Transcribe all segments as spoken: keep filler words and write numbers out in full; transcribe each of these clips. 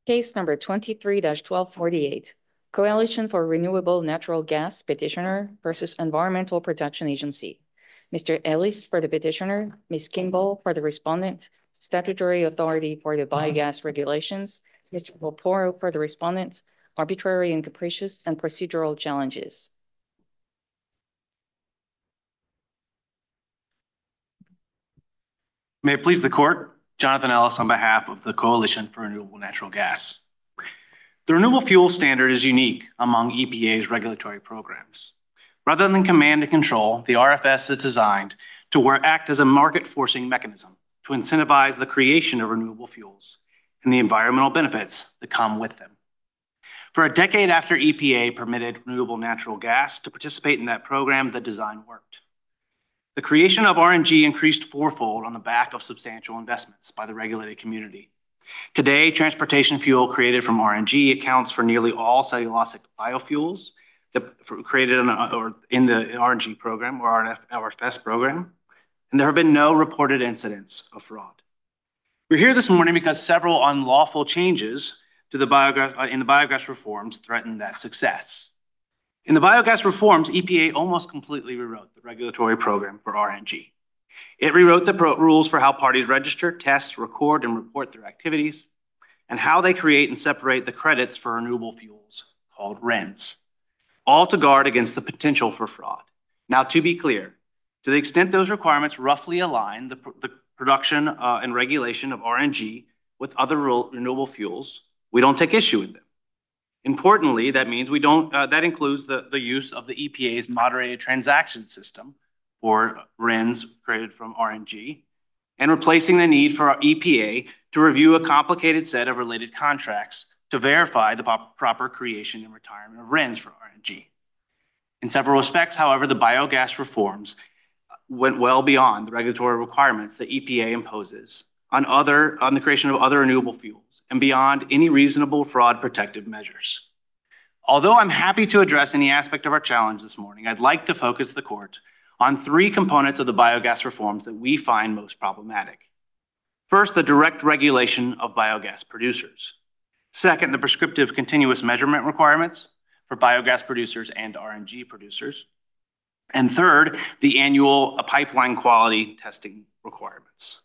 Case number twenty-three twelve forty-eight, Coalition for Renewable Natural Gas Petitioner versus Environmental Protection Agency. Mister Ellis for the petitioner, Miz Kimball for the respondent, Statutory Authority for the Biogas Regulations, Mister Poporo for the respondent, Arbitrary and Capricious and Procedural Challenges. May it please the court, Jonathan Ellis on behalf of the Coalition for Renewable Natural Gas. The renewable fuel standard is unique among E P A's regulatory programs. Rather than command and control, the R F S is designed to work, act as a market-forcing mechanism to incentivize the creation of renewable fuels and the environmental benefits that come with them. For a decade after E P A permitted renewable natural gas to participate in that program, the design worked. The creation of R N G increased fourfold on the back of substantial investments by the regulated community. Today, transportation fuel created from R N G accounts for nearly all cellulosic biofuels that created in, or in the R N G program or R F S program, and there have been no reported incidents of fraud. We're here this morning because several unlawful changes to the biogas, in the biogas reforms threaten that success. In the biogas reforms, E P A almost completely rewrote the regulatory program for R N G. It rewrote the pro rules for how parties register, test, record, and report their activities, and how they create and separate the credits for renewable fuels, called R E Ns, all to guard against the potential for fraud. Now, to be clear, to the extent those requirements roughly align the, the production uh, and regulation of R N G with other renewable fuels, we don't take issue with them. Importantly, that means we don't, uh, that includes the, the use of the E P A's moderated transaction system for R E Ns created from R N G and replacing the need for our E P A to review a complicated set of related contracts to verify the proper creation and retirement of R E Ns for R N G. In several respects, however, the biogas reforms went well beyond the regulatory requirements that E P A imposes on, other, on the creation of other renewable fuels and beyond any reasonable fraud protective measures. Although I'm happy to address any aspect of our challenge this morning, I'd like to focus the court on three components of the biogas reforms that we find most problematic. First, the direct regulation of biogas producers. Second, the prescriptive continuous measurement requirements for biogas producers and R N G producers. And third, the annual pipeline quality testing requirements.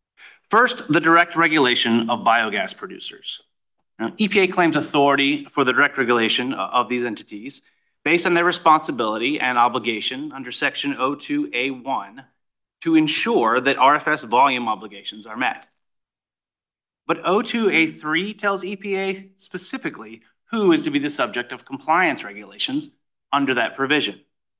First, the direct regulation of biogas producers. Now, E P A claims authority for the direct regulation of these entities based on their responsibility and obligation under Section zero two A one to ensure that R F S volume obligations are met. But zero two A three tells E P A specifically who is to be the subject of compliance regulations under that provision.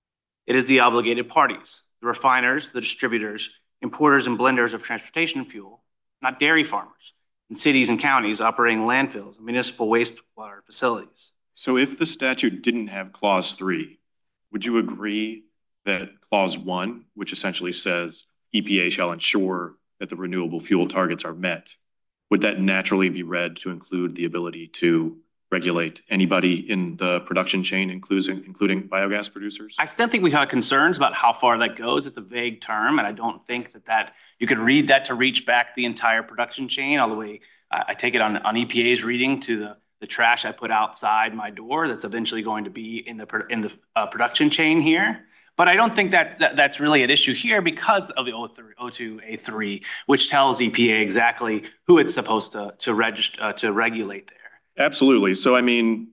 It is the obligated parties, the refiners, the distributors, importers and blenders of transportation fuel, not dairy farmers, in cities and counties operating landfills and municipal wastewater facilities. So if the statute didn't have clause three, would you agree that clause one, which essentially says E P A shall ensure that the renewable fuel targets are met, would that naturally be read to include the ability to regulate anybody in the production chain, including, including biogas producers? I still think we have concerns about how far that goes. It's a vague term, and I don't think that, that you could read that to reach back the entire production chain all the way. Uh, I take it on, on E P A's reading to the, the trash I put outside my door that's eventually going to be in the, in the uh, production chain here. But I don't think that, that that's really an issue here because of the zero two A three, which tells E P A exactly who it's supposed to, to, register, uh, to regulate there. Absolutely. So, I mean,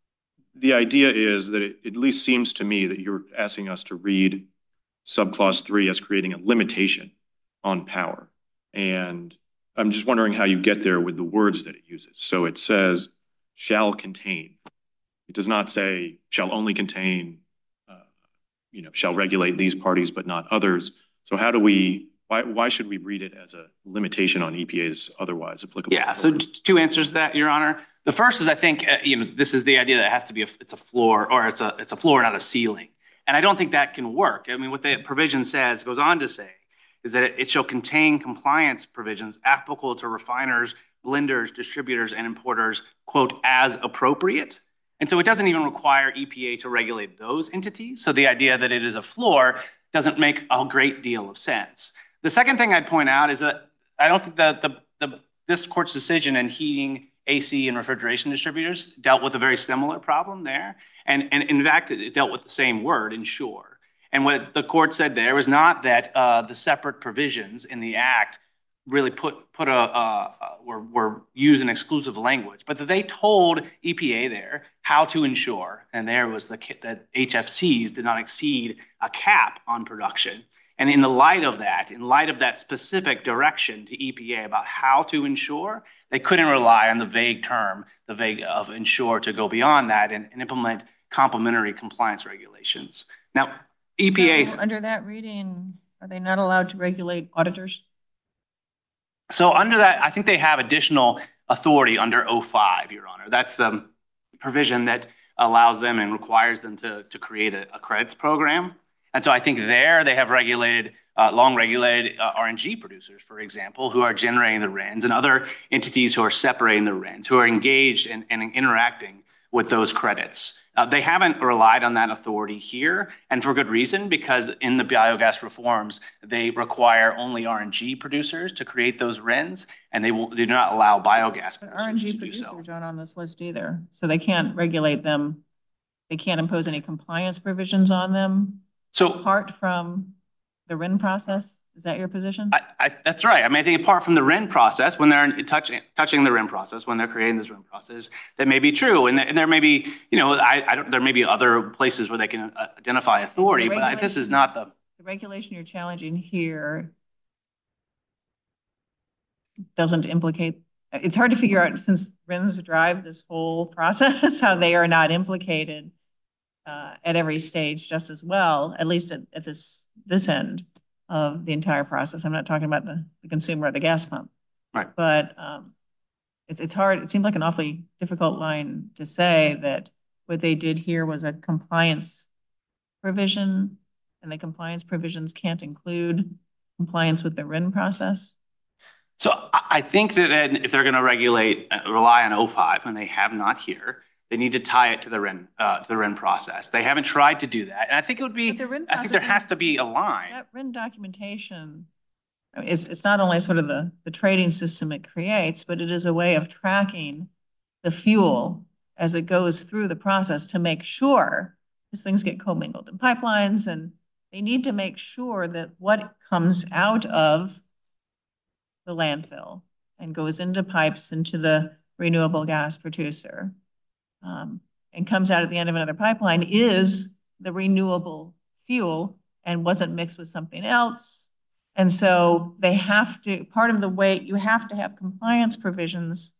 the idea is that it at least seems to me that you're asking us to read subclause three as creating a limitation on power. And I'm just wondering how you get there with the words that it uses. So it says, shall contain. It does not say, shall only contain, uh, you know, shall regulate these parties but not others. So how do we, why, why should we read it as a limitation on E P A's otherwise applicable? Yeah, so two answers to that, Your Honor. The first is I think, uh, you know, this is the idea that it has to be, a, it's a floor or it's a, it's a floor, not a ceiling. And I don't think that can work. I mean, what the provision says, goes on to say, is that it, it shall contain compliance provisions applicable to refiners, blenders, distributors, and importers, quote, as appropriate. And so it doesn't even require E P A to regulate those entities. So the idea that it is a floor doesn't make a great deal of sense. The second thing I'd point out is that I don't think that the, the this court's decision in heating A C and refrigeration distributors dealt with a very similar problem there. And, and in fact, it dealt with the same word, ensure. And what the court said there was not that uh, the separate provisions in the act really put put a uh, uh, were were using exclusive language, but that they told E P A there how to ensure, and there was the that H F Cs did not exceed a cap on production. And in the light of that, in light of that specific direction to E P A about how to ensure, they couldn't rely on the vague term, the vague of ensure to go beyond that and, and implement complementary compliance regulations. Now, E P A So under that reading, are they not allowed to regulate auditors? So under that, I think they have additional authority under O five, Your Honor. That's the provision that allows them and requires them to, to create a, a credits program. And so I think there they have regulated, uh, long regulated uh, R N G producers, for example, who are generating the R I Ns, and other entities who are separating the R I Ns, who are engaged in, in interacting with those credits. Uh, they haven't relied on that authority here, and for good reason, because in the biogas reforms, they require only R N G producers to create those R I Ns, and they, will, they do not allow biogas But producers R N G to do producers so. aren't on this list either, so they can't regulate them. They can't impose any compliance provisions on them. So apart from the R I N process, is that your position? I, I, that's right. I mean, I think apart from the R I N process, when they're touching touching the R I N process, when they're creating this R I N process, that may be true, and, and there may be, you know, I, I don't. There may be other places where they can uh, identify authority, but I, this is not the the regulation you're challenging here. Doesn't implicate. It's hard to figure out since R I Ns drive this whole process how they are not implicated uh, at every stage just as well, at least at, at this this end of the entire process. I'm not talking about the, the consumer or the gas pump. Right. But um, it's, it's hard. It seems like an awfully difficult line to say that what they did here was a compliance provision, and the compliance provisions can't include compliance with the R I N process. So I think that if they're going to regulate, uh, rely on O five, and they have not here, they need to tie it to the R I N, uh, to the R I N process. They haven't tried to do that, and I think it would be. I think there has to be a line. That R I N documentation, I mean, it's it's not only sort of the the trading system it creates, but it is a way of tracking the fuel as it goes through the process to make sure, because things get commingled in pipelines, and they need to make sure that what comes out of the landfill and goes into pipes into the renewable gas producer um, and comes out at the end of another pipeline is the renewable fuel and wasn't mixed with something else. And so they have to, part of the way you have to have compliance provisions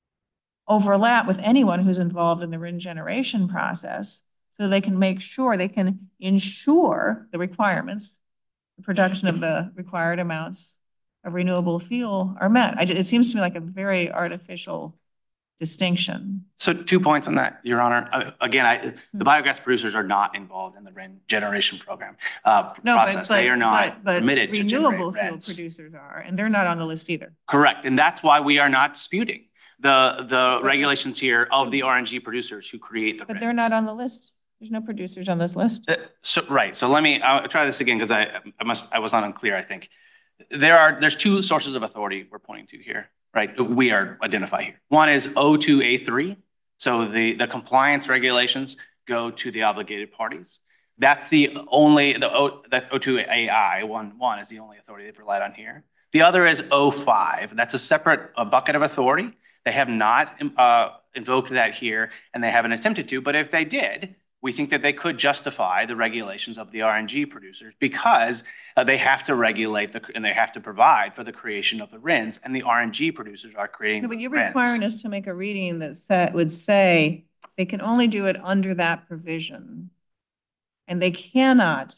overlap with anyone who's involved in the R I N generation process so they can make sure they can ensure the requirements, the production of the required amounts of renewable fuel are met. I, it seems to me like a very artificial distinction. So two points on that, Your Honor. Uh, again, I, the biogas producers are not involved in the R I N generation program uh, no, process. But, but, they are not but, but permitted to generate renewable fuel R I Ns. Producers are, and they're not on the list either. Correct, and that's why we are not disputing the the but, regulations here of the R N G producers who create the. But R I Ns. they're not on the list. There's no producers on this list. Uh, so right. So let me I'll try this again because I I must I was not unclear. I think there are there's two sources of authority we're pointing to here. Right, we are identify here. One is O two A three. So the, the compliance regulations go to the obligated parties. That's the only, the O, that O two A I, one, one is the only authority they've relied on here. The other is O five. That's a separate a bucket of authority. They have not uh, invoked that here, and they haven't attempted to, but if they did, we think that they could justify the regulations of the R N G producers because uh, they have to regulate the, and they have to provide for the creation of the R I Ns, and the R N G producers are creating No, but you're R I Ns. requiring us to make a reading that set, would say they can only do it under that provision, and they cannot,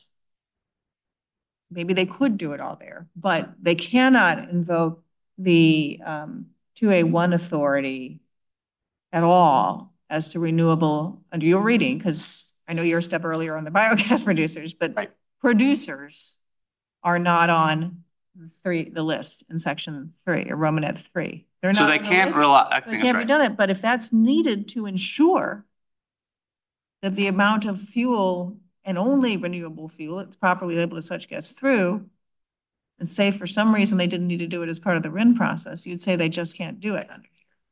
maybe they could do it all there, but they cannot invoke the um, two A one authority at all as to renewable under your reading, because I know you're a step earlier on the biogas producers, but right. Producers are not on the three the list in section three or Romanet three. They're so not. They can't rely. I so think they can't right. be done it. But if that's needed to ensure that the amount of fuel and only renewable fuel it's properly labeled as such gets through, and say for some reason they didn't need to do it as part of the R I N process, you'd say they just can't do it under.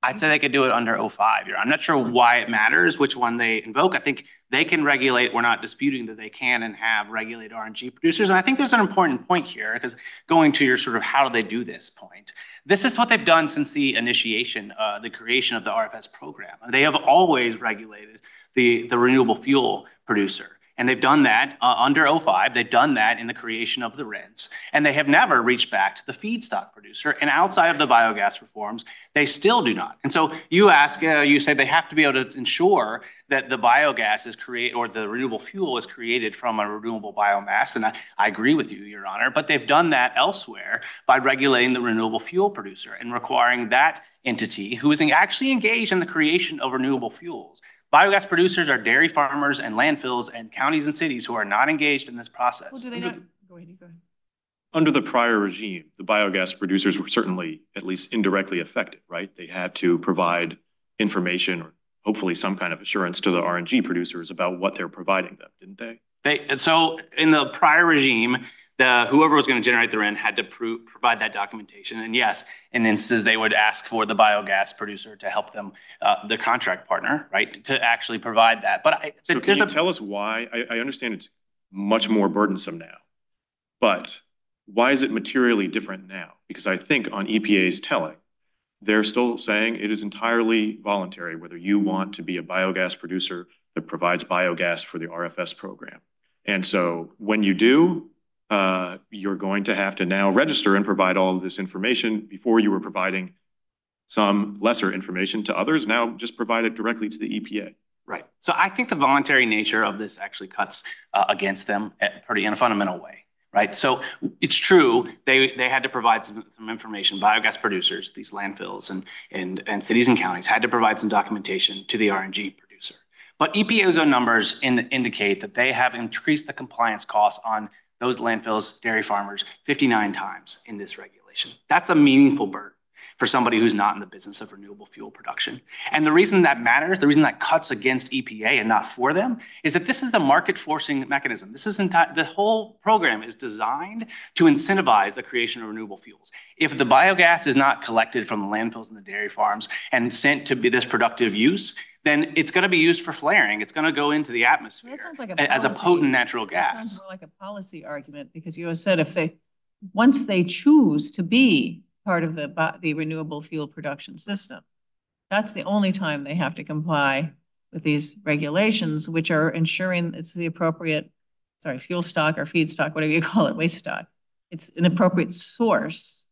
I'd say they could do it under oh five. I'm not sure why it matters which one they invoke. I think they can regulate. We're not disputing that they can and have regulate R N G producers. And I think there's an important point here, because going to your sort of how do they do this point, this is what they've done since the initiation, uh, the creation of the R F S program. They have always regulated the, the renewable fuel producer. And they've done that uh, under oh five. They've done that in the creation of the R I Ns. And they have never reached back to the feedstock producer. And outside of the biogas reforms, they still do not. And so you ask, uh, you say they have to be able to ensure that the biogas is created, or the renewable fuel is created from a renewable biomass. And I, I agree with you, Your Honor. But they've done that elsewhere by regulating the renewable fuel producer and requiring that entity, who is actually engaged in the creation of renewable fuels. Biogas producers are dairy farmers and landfills and counties and cities who are not engaged in this process. Well, do they not? Go ahead, go ahead. Under the prior regime, the biogas producers were certainly at least indirectly affected, right? They had to provide information or hopefully some kind of assurance to the R N G producers about what they're providing them, didn't they? They, and so in the prior regime, the whoever was going to generate the R I N had to prove, provide that documentation. And yes, in instances, they would ask for the biogas producer to help them, uh, the contract partner, right, to actually provide that. But I, so can you a, tell us why? I, I understand it's much more burdensome now, but why is it materially different now? Because I think on E P A's telling, they're still saying it is entirely voluntary whether you want to be a biogas producer that provides biogas for the R F S program. And so when you do, uh, you're going to have to now register and provide all of this information. Before you were providing some lesser information to others, now just provide it directly to the E P A. Right. So I think the voluntary nature of this actually cuts uh, against them at pretty in a fundamental way. Right. So it's true. They they had to provide some, some information. Biogas producers, these landfills and, and, and cities and counties had to provide some documentation to the R N G producer. But E P A's own numbers in, indicate that they have increased the compliance costs on those landfills, dairy farmers, fifty-nine times in this regulation. That's a meaningful burden for somebody who's not in the business of renewable fuel production. And the reason that matters, the reason that cuts against E P A and not for them, is that this is a market forcing mechanism. This is the whole program is designed to incentivize the creation of renewable fuels. If the biogas is not collected from the landfills and the dairy farms and sent to be this productive use, then it's going to be used for flaring. It's going to go into the atmosphere like a as a potent natural gas. That sounds more like a policy argument, because you have said if they, once they choose to be part of the, the renewable fuel production system, that's the only time they have to comply with these regulations, which are ensuring it's the appropriate, sorry, fuel stock or feedstock, whatever you call it, waste stock. It's an appropriate source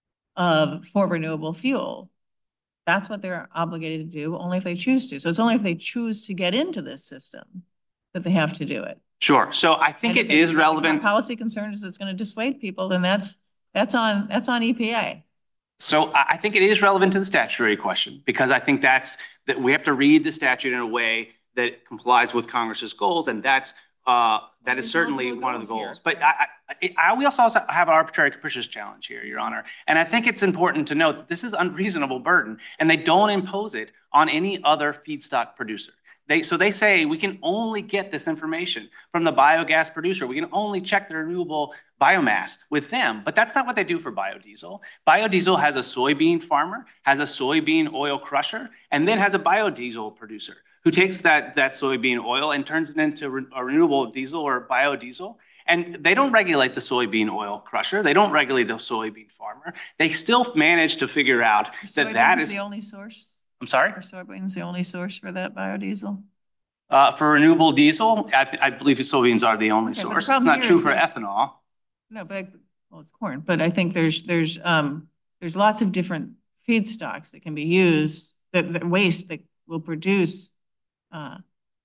of for renewable fuel. That's what they're obligated to do, only if they choose to. So it's only if they choose to get into this system that they have to do it. Sure. So I think it is relevant. Policy concern is it's going to dissuade people, then that's that's on that's on E P A. So I think it is relevant to the statutory question, because I think that's that we have to read the statute in a way that complies with Congress's goals, and that's uh, that is certainly one of the goals. But I, I, I, we also have an arbitrary capricious challenge here, Your Honor. And I think it's important to note that this is unreasonable burden, and they don't impose it on any other feedstock producer. They, so they say we can only get this information from the biogas producer. We can only check the renewable biomass with them, but that's not what they do for biodiesel. Biodiesel has a soybean farmer, has a soybean oil crusher, and then has a biodiesel producer who takes that, that soybean oil and turns it into re a renewable diesel or biodiesel. And they don't regulate the soybean oil crusher. They don't regulate the soybean farmer. They still manage to figure out that that is the only source. I'm sorry? Are soybeans the only source for that biodiesel? Uh, for renewable diesel, I, I believe soybeans are the only okay, source. It's not true for ethanol. No, but well, it's corn. But I think there's there's um there's lots of different feedstocks that can be used, that, that waste that will produce uh,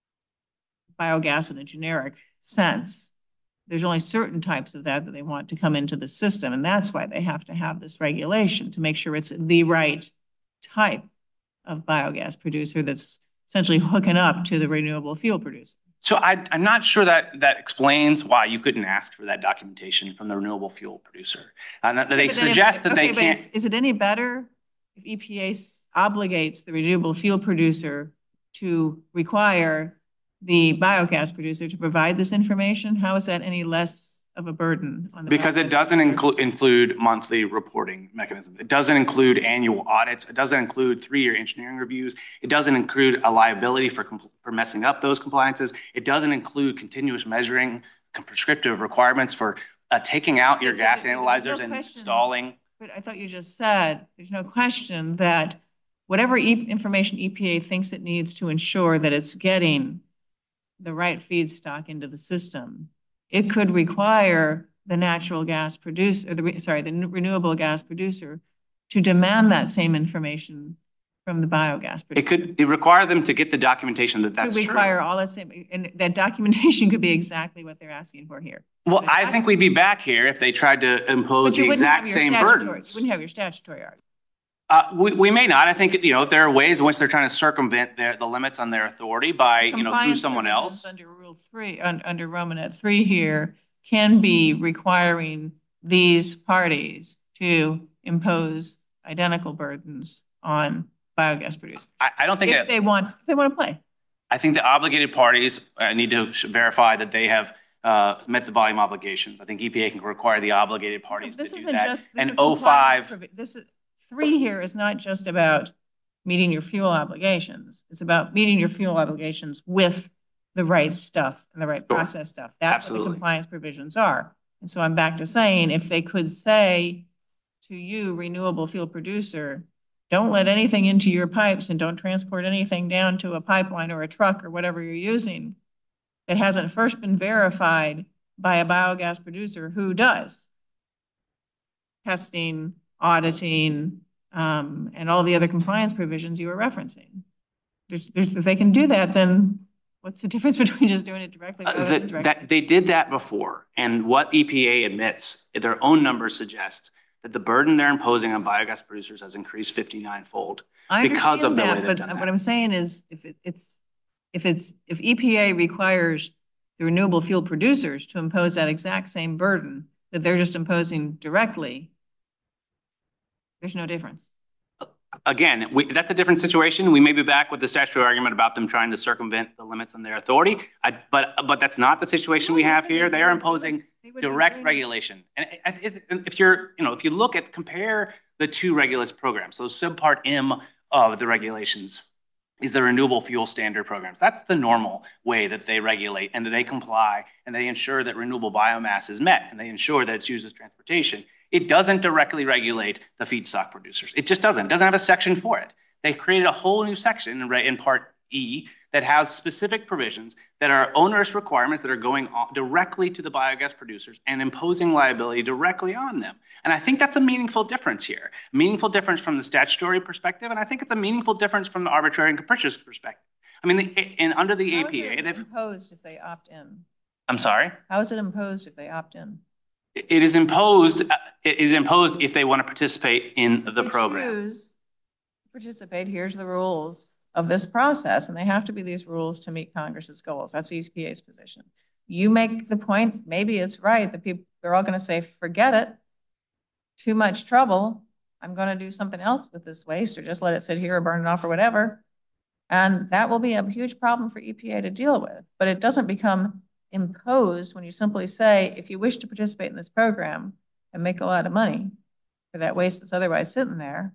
biogas in a generic sense. There's only certain types of that that they want to come into the system, and that's why they have to have this regulation to make sure it's the right type of biogas producer that's essentially hooking up to the renewable fuel producer. So I, I'm not sure that that explains why you couldn't ask for that documentation from the renewable fuel producer. And that they suggest if, that okay, they can't. If, is it any better if E P A obligates the renewable fuel producer to require the biogas producer to provide this information? How is that any less of a burden on the. Because it biogas doesn't producer. include, include monthly reporting mechanisms. It doesn't include annual audits. It doesn't include three-year engineering reviews. It doesn't include a liability for, for messing up those compliances. It doesn't include continuous measuring, prescriptive requirements for uh, taking out your But- gas but- but analyzers there's no and question- installing. But I thought you just said, there's no question that whatever e- information E P A thinks it needs to ensure that it's getting the right feedstock into the system, it could require the natural gas producer, or the, re- sorry, the renewable gas producer to demand that same information from the biogas producer. It could it require them to get the documentation that that's Could true. require all that same, and that documentation could be exactly what they're asking for here. Well, But I it's think we'd be back here if they tried to impose But you the wouldn't have exact your same statutory- burdens. You wouldn't have your statutory argument. Uh, we, we may not. I think, you know, there are ways in which they're trying to circumvent their, the limits on their authority by, you know, through Compliance someone provisions else. Under Rule three, un- under Romanet three here, can be requiring these parties to impose identical burdens on biogas producers. I, I don't think, If that- they want, if they want to play. I think the obligated parties uh, need to sh- verify that they have uh, met the volume obligations. I think E P A can require the obligated parties to This do isn't that. just- this And is oh compliance five, provi- This is, three here is not just about meeting your fuel obligations. It's about meeting your fuel obligations with the right stuff and the right Sure. process stuff. That's what Absolutely. the compliance provisions are. And so I'm back to saying, if they could say to you, renewable fuel producer, don't let anything into your pipes and don't transport anything down to a pipeline or a truck or whatever you're using that hasn't first been verified by a biogas producer who does testing, auditing, um, and all the other compliance provisions you were referencing. There's, there's, if they can do that, then what's the difference between just doing it directly? uh, rather than that, indirectly? that they did that before. And what E P A admits, their own numbers suggest that the burden they're imposing on biogas producers has increased fifty-nine fold. I because of understand the way that, they've but done What that. I'm saying is, if it- it's, if it's, if E P A requires the renewable fuel producers to impose that exact same burden that they're just imposing directly, there's no difference. Again, we, that's a different situation. We may be back with the statutory argument about them trying to circumvent the limits on their authority. I, but, but that's not the situation we have here. They are imposing They would be direct doing- regulation. And I- I- if you're, you know, if you look at, compare the two regulates programs, so subpart M of the regulations is the renewable fuel standard programs. That's the normal way that they regulate and that they comply and they ensure that renewable biomass is met and they ensure that it's used as transportation. It doesn't directly regulate the feedstock producers. It just doesn't. It doesn't have a section for it. They created a whole new section in, in part E that has specific provisions that are onerous requirements that are going on directly to the biogas producers and imposing liability directly on them. And I think that's a meaningful difference here. Meaningful difference from the statutory perspective, and I think it's a meaningful difference from the arbitrary and capricious perspective. I mean, the, and under the How A is P A, it they've, imposed if they opt in? I'm sorry? How is it imposed if they opt in? It is imposed, uh, it is imposed if they want to participate in the They program. choose to Participate, here's the rules of this process, and they have to be these rules to meet Congress's goals. That's E P A's position. You make the point, maybe it's right, that people, they're all gonna say, forget it, too much trouble, I'm gonna do something else with this waste, or just let it sit here or burn it off or whatever. And that will be a huge problem for E P A to deal with, but it doesn't become imposed when you simply say, if you wish to participate in this program and make a lot of money for that waste that's otherwise sitting there,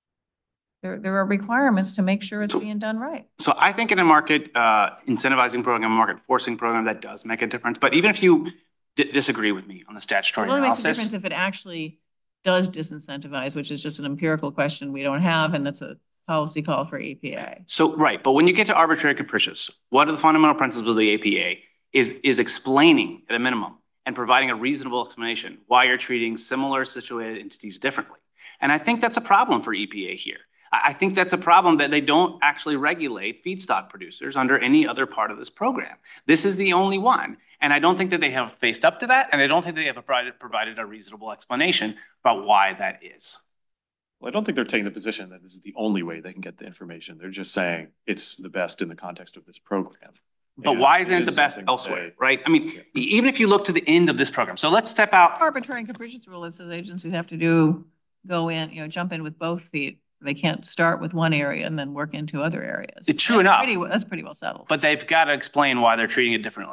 there, there are requirements to make sure it's So- being done right. So I think in a market uh, incentivizing program, a market forcing program, that does make a difference. But even if you di- disagree with me on the statutory It only makes a analysis, difference if it actually does disincentivize, which is just an empirical question we don't have, and that's a policy call for E P A. so, right, but when you get to arbitrary capricious, what are the fundamental principles of the A P A is, is explaining at a minimum and providing a reasonable explanation why you're treating similar situated entities differently. And I think that's a problem for E P A here. I I think that's a problem that they don't actually regulate feedstock producers under any other part of this program. This is the only one. And I don't think that they have faced up to that. And I don't think they have provided, provided a reasonable explanation about why that is. Well, I don't think they're taking the position that this is the only way they can get the information. They're just saying it's the best in the context of this program. But And why isn't it is the best something that elsewhere, they- right? I mean, Yeah. e- even if you look to the end of this program. So let's step out. Arbitrary and capricious rule that says agencies have to do, go in, you know, jump in with both feet. They can't start with one area and then work into other areas. It's true That's enough. pretty- That's pretty well settled. But they've got to explain why they're treating it differently.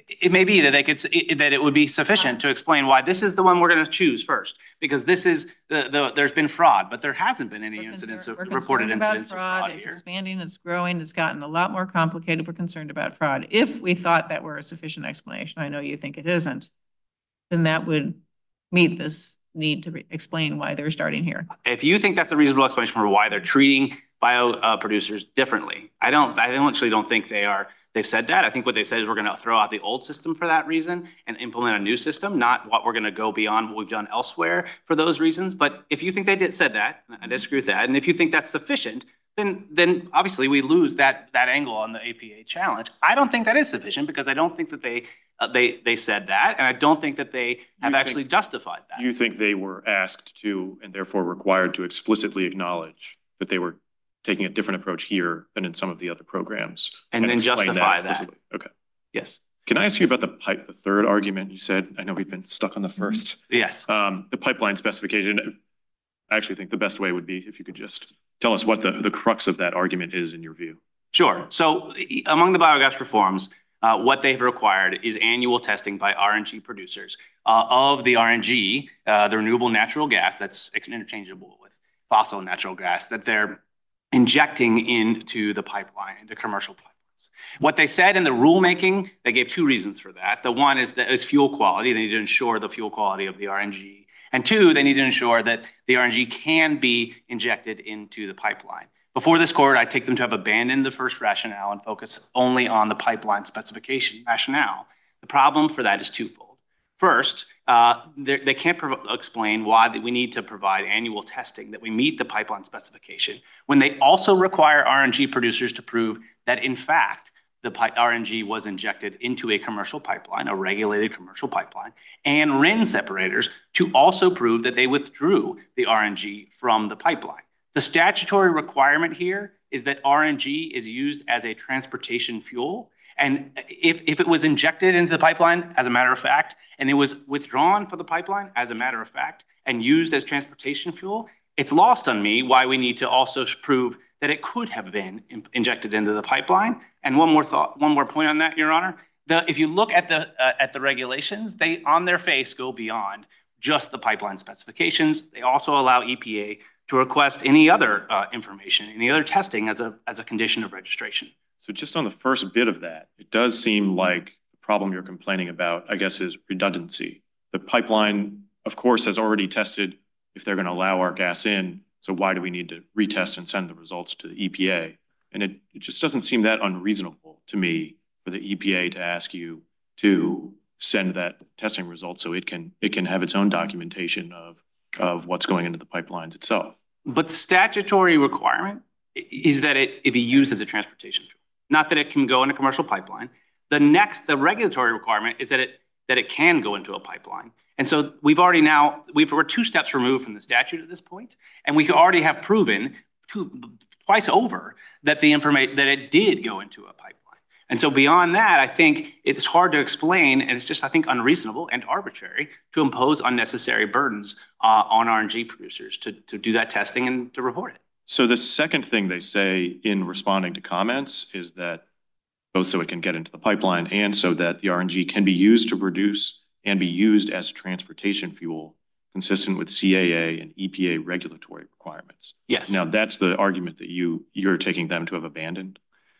it may be that they could, it- that it would be sufficient to explain why this is the one we're going to choose first, because this is the, the, there's been fraud, but there hasn't been any We're incidents concerned- of we're reported concerned about incidents of fraud. fraud It's here. expanding, it's growing, it's gotten a lot more complicated. We're concerned about fraud. If we thought that were a sufficient explanation, I know you think it isn't, then that would meet this need to re- explain why they're starting here. If you think that's a reasonable explanation for why they're treating bio uh, producers differently, I don't, I don't- actually don't think they are, they've said that. I think what they said is we're going to throw out the old system for that reason and implement a new system, not what we're going to go beyond what we've done elsewhere for those reasons. But if you think they did said that, I disagree with that. And if you think that's sufficient, then then obviously we lose that that angle on the A P A challenge. I don't think that is sufficient because I don't think that they uh, they they said that, and I don't think that they have You actually think- justified that. You think they were asked to, and therefore required to explicitly acknowledge that they were taking a different approach here than in some of the other programs? And then explain justify that. explicitly? Okay. Yes. Can I ask you about the pipe, the third argument you said? I know we've been stuck on the first. Yes. Um, the pipeline specification. I actually think the best way would be if you could just tell us what the, the crux of that argument is in your view. Sure. So e- among the biogas reforms, uh, what they've required is annual testing by R N G producers uh, of the R N G, uh, the renewable natural gas that's interchangeable with fossil natural gas that they're injecting into the pipeline, into commercial pipelines. What they said in the rulemaking, they gave two reasons for that. The one is that is fuel quality. They need to ensure the fuel quality of the R N G. And two, they need to ensure that the R N G can be injected into the pipeline. Before this court, I take them to have abandoned the first rationale and focus only on the pipeline specification rationale. The problem for that is twofold. First, uh, they can't explain why we need to provide annual testing that we meet the pipeline specification when they also require R N G producers to prove that, in fact, the R N G was injected into a commercial pipeline, a regulated commercial pipeline, and R I N separators to also prove that they withdrew the R N G from the pipeline. The statutory requirement here is that R N G is used as a transportation fuel. And if, if it was injected into the pipeline, as a matter of fact, and it was withdrawn from the pipeline, as a matter of fact, and used as transportation fuel, it's lost on me why we need to also prove that it could have been in, injected into the pipeline. And one more thought, one more point on that, Your Honor. The, if you look at the uh, at the regulations, they on their face go beyond just the pipeline specifications. They also allow E P A to request any other uh, information, any other testing as a as a condition of registration. So just on the first bit of that, it does seem like the problem you're complaining about, I guess, is redundancy. The pipeline, of course, has already tested if they're going to allow our gas in. So why do we need to retest and send the results to the E P A? And it, it just doesn't seem that unreasonable to me for the E P A to ask you to send that testing result so it can it can have its own documentation of, of what's going into the pipelines itself. But the statutory requirement is that it, it be used as a transportation fuel, not that it can go in a commercial pipeline. The next, the regulatory requirement is that it that it can go into a pipeline. And so we've already now, we've, we're two steps removed from the statute at this point, and we already have proven two, twice over that the information, that it did go into a pipeline. And so beyond that, I think it's hard to explain, and it's just, I think, unreasonable and arbitrary to impose unnecessary burdens uh, on R N G producers to, to do that testing and to report it. So the second thing they say in responding to comments is that both so it can get into the pipeline and so that the R N G can be used to produce and be used as transportation fuel consistent with C A A and E P A regulatory requirements. Yes. Now, that's the argument that you, you're taking them to have abandoned.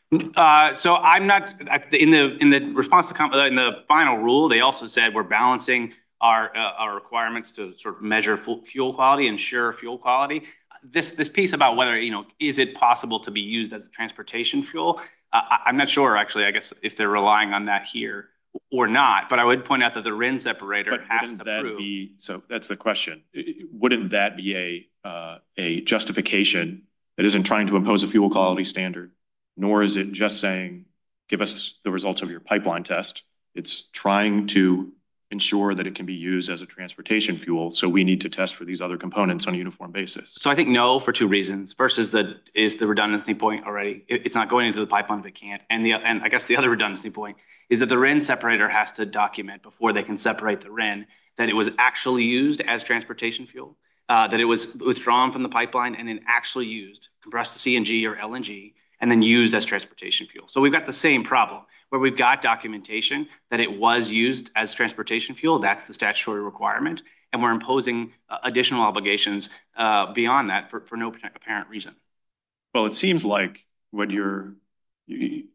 Uh, so I'm not, in the in the response to, in the final rule, they also said we're balancing our, uh, our requirements to sort of measure fuel quality, ensure fuel quality. This, this piece about whether, you know, is it possible to be used as a transportation fuel? Uh, I'm not sure, actually, I guess, if they're relying on that here or not, but I would point out that the R I N separator But has to wouldn't that prove. be, so that's the question. Wouldn't that be a, uh, a justification that isn't trying to impose a fuel quality standard, nor is it just saying, give us the results of your pipeline test. It's trying to ensure that it can be used as a transportation fuel. So we need to test for these other components on a uniform basis. So I think no, for two reasons. First is the is the redundancy point already. It, it's not going into the pipeline if it can't. And the and I guess the other redundancy point is that the R I N separator has to document before they can separate the R I N that it was actually used as transportation fuel, uh, that it was withdrawn from the pipeline and then actually used, compressed to C N G or L N G, and then used as transportation fuel. So we've got the same problem where we've got documentation that it was used as transportation fuel. That's the statutory requirement. And we're imposing uh, additional obligations uh, beyond that for, for no apparent reason. Well, it seems like what you're, you,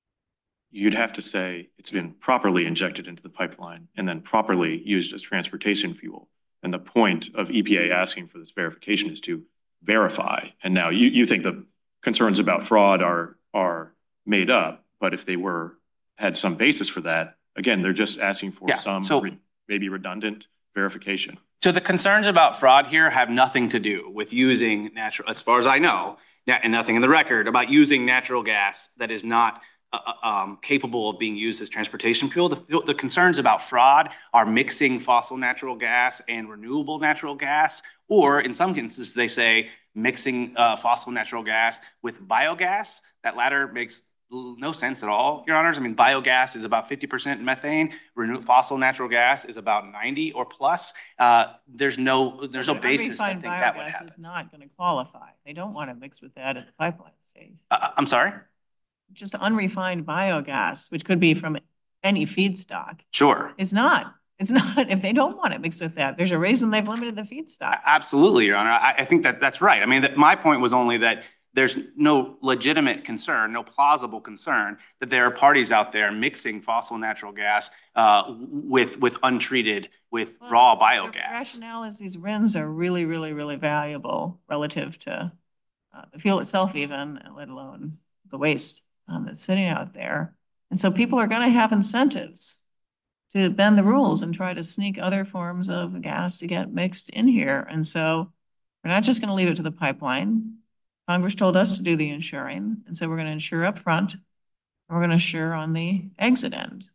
you'd have to say it's been properly injected into the pipeline and then properly used as transportation fuel. And the point of E P A asking for this verification is to verify. And now you, you think the concerns about fraud are, are made up, but if they were, had some basis for that, again, they're just asking for yeah, some so, re, maybe redundant verification. So the concerns about fraud here have nothing to do with using natural, as far as I know, and nothing in the record about using natural gas that is not uh, um, capable of being used as transportation fuel. The, the concerns about fraud are mixing fossil natural gas and renewable natural gas, or in some instances, they say mixing uh, fossil natural gas with biogas. That latter makes no sense at all, Your Honors. I mean, biogas is about fifty percent methane. Renew fossil natural gas is about ninety or plus. Uh, there's no, there's no basis to think that would happen. Biogas is not going to qualify. They don't want to mix with that at the pipeline stage. Uh, I'm sorry? Just unrefined biogas, which could be from any feedstock. Sure. It's not. It's not. If they don't want it mixed with that, there's a reason they've limited the feedstock. Absolutely, Your Honor. I, I think that that's right. I mean, that my point was only that there's no legitimate concern, no plausible concern that there are parties out there mixing fossil natural gas uh, with with untreated, with well, raw biogas. The rationale is these R I Ns are really, really, really valuable relative to uh, the fuel itself even, let alone the waste um, that's sitting out there. And so people are going to have incentives to bend the rules and try to sneak other forms of gas to get mixed in here. And so we're not just going to leave it to the pipeline. Congress told us to do the insuring, and so we're going to insure up front, and we're going to insure on the exit end.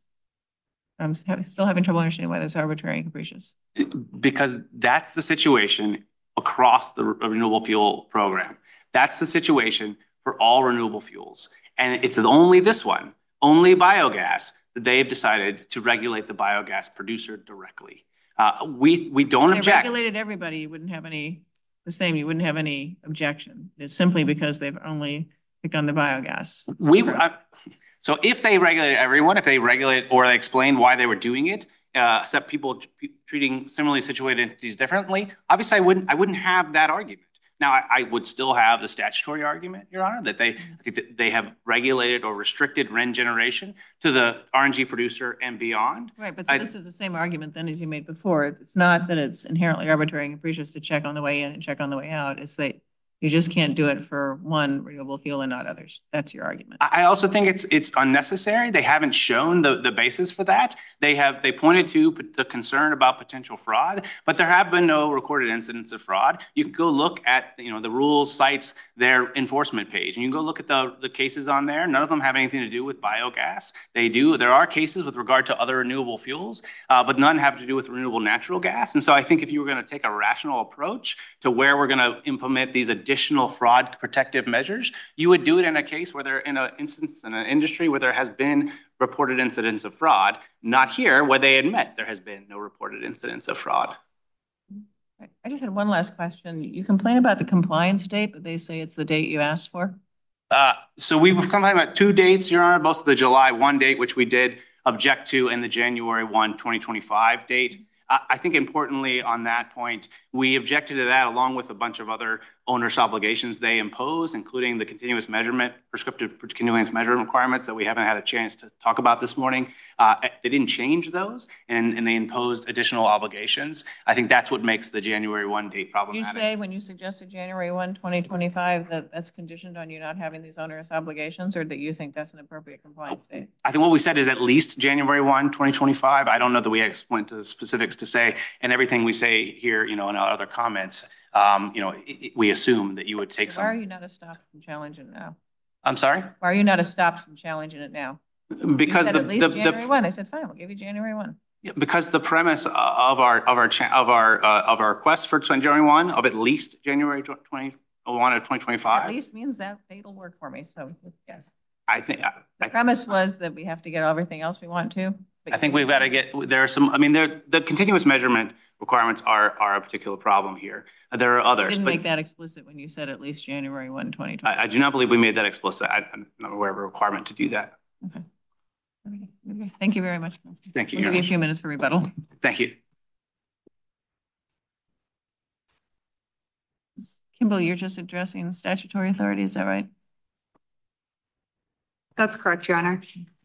I'm still having trouble understanding why that's arbitrary and capricious. Because that's the situation across the renewable fuel program. That's the situation for all renewable fuels. And it's only this one, only biogas, that they've decided to regulate the biogas producer directly. Uh, we, we don't if object. If they regulated everybody, you wouldn't have any... the same, you wouldn't have any objection. It's simply because they've only picked on the biogas. We uh, so if they regulate everyone, if they regulate or they explain why they were doing it, uh, except people treating similarly situated entities differently, obviously I wouldn't I wouldn't have that argument. Now I, I would still have the statutory argument, Your Honor, that they I think that they have regulated or restricted R I N generation to the R N G producer and beyond. Right, but so I, this is the same argument then as you made before. It's not that it's inherently arbitrary and capricious to check on the way in and check on the way out. It's that you just can't do it for one renewable fuel and not others. That's your argument. I also think it's it's unnecessary. They haven't shown the, the basis for that. They have they pointed to the concern about potential fraud, but there have been no recorded incidents of fraud. You can go look at you know the rules cites their enforcement page, and you can go look at the, the cases on there. None of them have anything to do with biogas. They do. There are cases with regard to other renewable fuels, uh, but none have to do with renewable natural gas. And so I think if you were going to take a rational approach to where we're going to implement these additional fraud protective measures, you would do it in a case where they're in an instance in an industry where there has been reported incidents of fraud, not here where they admit there has been no reported incidents of fraud. I just had one last question. You complain about the compliance date, but they say it's the date you asked for? Uh, so we've complained about two dates, Your Honor, both the July first date, which we did object to, and the January first, twenty twenty-five date. Uh, I think importantly on that point, we objected to that along with a bunch of other onerous obligations they impose, including the continuous measurement, prescriptive continuous measurement requirements that we haven't had a chance to talk about this morning. Uh, they didn't change those, and, and they imposed additional obligations. I think that's what makes the January first date problematic. You say when you suggested January first, twenty twenty-five, that that's conditioned on you not having these onerous obligations, or that you think that's an appropriate compliance date? I think what we said is at least January first, twenty twenty-five. I don't know that we went to specifics to say, and everything we say here, you know, in our other comments, um, you know, it, it, we assume that you would take Why some. Why are you not stopped from challenging it now? I'm sorry? Why are you not stopped from challenging it now? Because you said the, at least the, January the, first. They said, fine, we'll give you January first. Yeah, because the premise of our of our of our uh, of our request for January first of at least January first of twenty twenty-five. At least means that it'll work for me. So yeah. I think I, the premise was that we have to get everything else we want to, I think we've got to get, there are some, I mean, there, the continuous measurement requirements are, are a particular problem here. There are You others, didn't but make that explicit when you said at least January first, twenty twenty. I, I do not believe we made that explicit. I, I'm not aware of a requirement to do that. Okay. Okay. Thank you very much. Councilman. Thank you, We'll Your give you a Honor. few minutes for rebuttal. Thank you. Kimball, you're just addressing statutory authority, is that right? That's correct, Your Honor.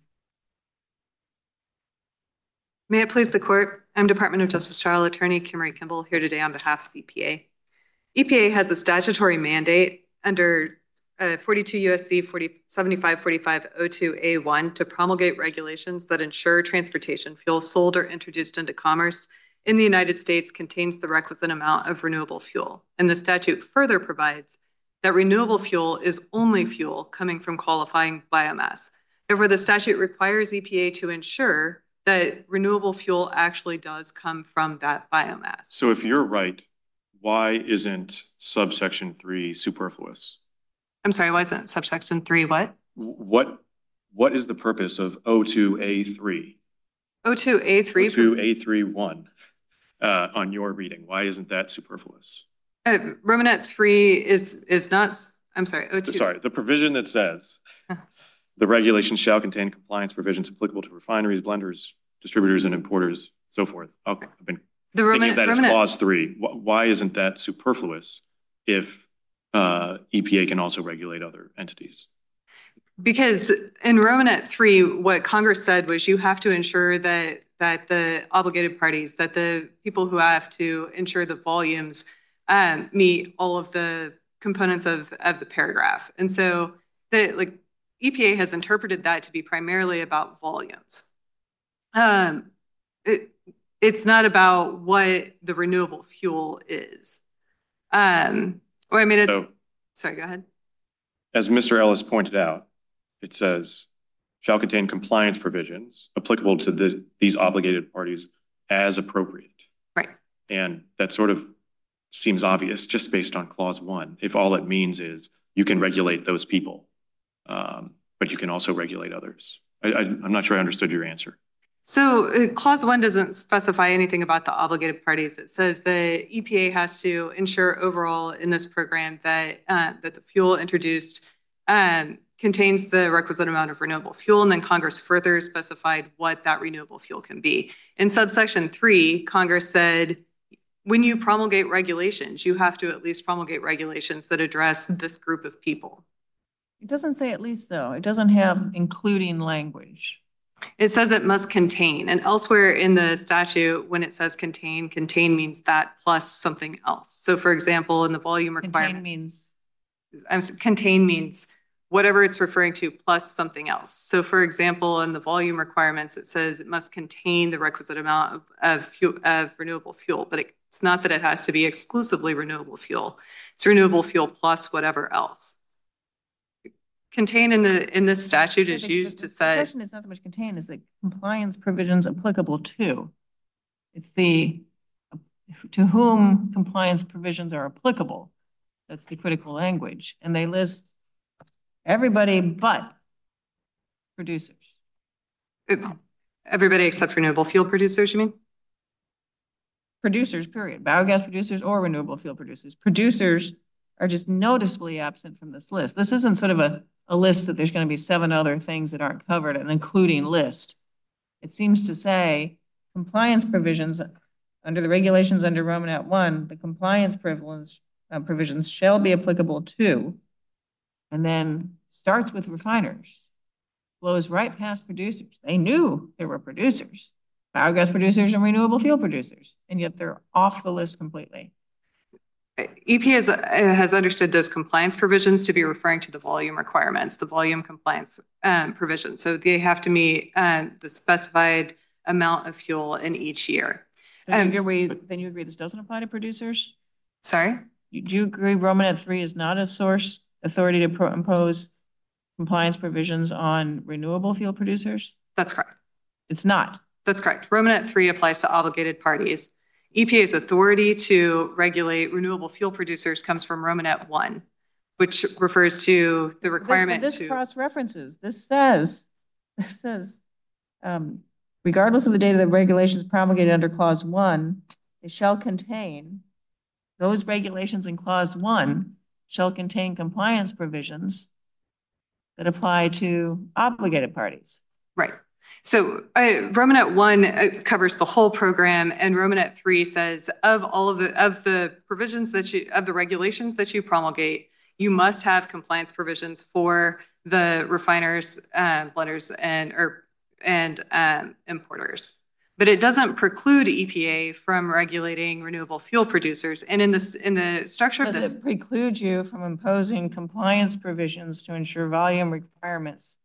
May it please the court, I'm Department of Justice Trial Attorney Kimmery Kimball here today on behalf of E P A. E P A has a statutory mandate under uh, forty-two U S C seventy-five forty-five oh two A one to promulgate regulations that ensure transportation fuel sold or introduced into commerce in the United States contains the requisite amount of renewable fuel. And the statute further provides that renewable fuel is only fuel coming from qualifying biomass. Therefore, the statute requires E P A to ensure that renewable fuel actually does come from that biomass. So if you're right, why isn't subsection three superfluous? I'm sorry, why isn't subsection three what? What, what is the purpose of O two A three? O two A three? O two A three one uh, on your reading. Why isn't that superfluous? Uh, Romanet three is, is not, I'm sorry, O two. Sorry, the provision that says the regulation shall contain compliance provisions applicable to refineries, blenders, distributors, and importers, so forth. Okay, I've been The thinking Romanet, of that as Romanet, clause three. Wh- Why isn't that superfluous if uh, E P A can also regulate other entities? because in Romanet three, what Congress said was you have to ensure that that the obligated parties, that the people who have to ensure the volumes um, meet all of the components of, of the paragraph. And so the like E P A has interpreted that to be primarily about volumes. Um, it, it's not about what the renewable fuel is. Um, or I mean, it's, So, sorry, go ahead. as Mister Ellis pointed out, it says shall contain compliance provisions applicable to the, these obligated parties as appropriate. Right. And that sort of seems obvious just based on clause one. If all it means is you can regulate those people, um, but you can also regulate others. I, I, I'm not sure I understood your answer. So uh, clause one doesn't specify anything about the obligated parties. It says the E P A has to ensure overall in this program that uh, that the fuel introduced um, contains the requisite amount of renewable fuel, and then Congress further specified what that renewable fuel can be. In subsection three, Congress said, when you promulgate regulations, you have to at least promulgate regulations that address this group of people. It doesn't say at least though. It doesn't have including language. It says it must contain, and elsewhere in the statute, when it says contain, contain means that plus something else. So for example, in the volume requirement. Contain means? I'm, contain means whatever it's referring to plus something else. So for example, in the volume requirements, it says it must contain the requisite amount of, of, fuel, of renewable fuel, but it, it's not that it has to be exclusively renewable fuel. It's renewable fuel plus whatever else. Contain in the in this statute is used to say. The question is not so much contain as the compliance provisions applicable to. It's the to whom compliance provisions are applicable. That's the critical language, and they list everybody but producers. Everybody except renewable fuel producers, you mean? Producers, period. Biogas producers or renewable fuel producers. Producers are just noticeably absent from this list. This isn't sort of a, a list that there's going to be seven other things that aren't covered, an including list. It seems to say compliance provisions under the regulations under Romanet one, the compliance privilege, uh, provisions shall be applicable to, and then starts with refiners, flows right past producers. They knew there were producers, biogas producers and renewable fuel producers, and yet they're off the list completely. E P A has, has understood those compliance provisions to be referring to the volume requirements, the volume compliance um, provisions. So they have to meet um, the specified amount of fuel in each year. So Um, you agree, then you agree this doesn't apply to producers? Sorry? You- Do you agree Romanet three is not a source authority to pro impose compliance provisions on renewable fuel producers? That's correct. It's not. That's correct. Romanet three applies to obligated parties. E P A's authority to regulate renewable fuel producers comes from Romanet one, which refers to the requirement This to. cross references, this says, this says, um, regardless of the date of the regulations promulgated under clause one, they shall contain, those regulations in clause one shall contain compliance provisions that apply to obligated parties. Right. So uh, Romanet one uh, covers the whole program, and Romanet three says of all of the of the provisions that you of the regulations that you promulgate, you must have compliance provisions for the refiners, uh, blenders, and or and um, importers. But it doesn't preclude E P A from regulating renewable fuel producers. And in this in the structure of Does this, it preclude you from imposing compliance provisions to ensure volume requirements?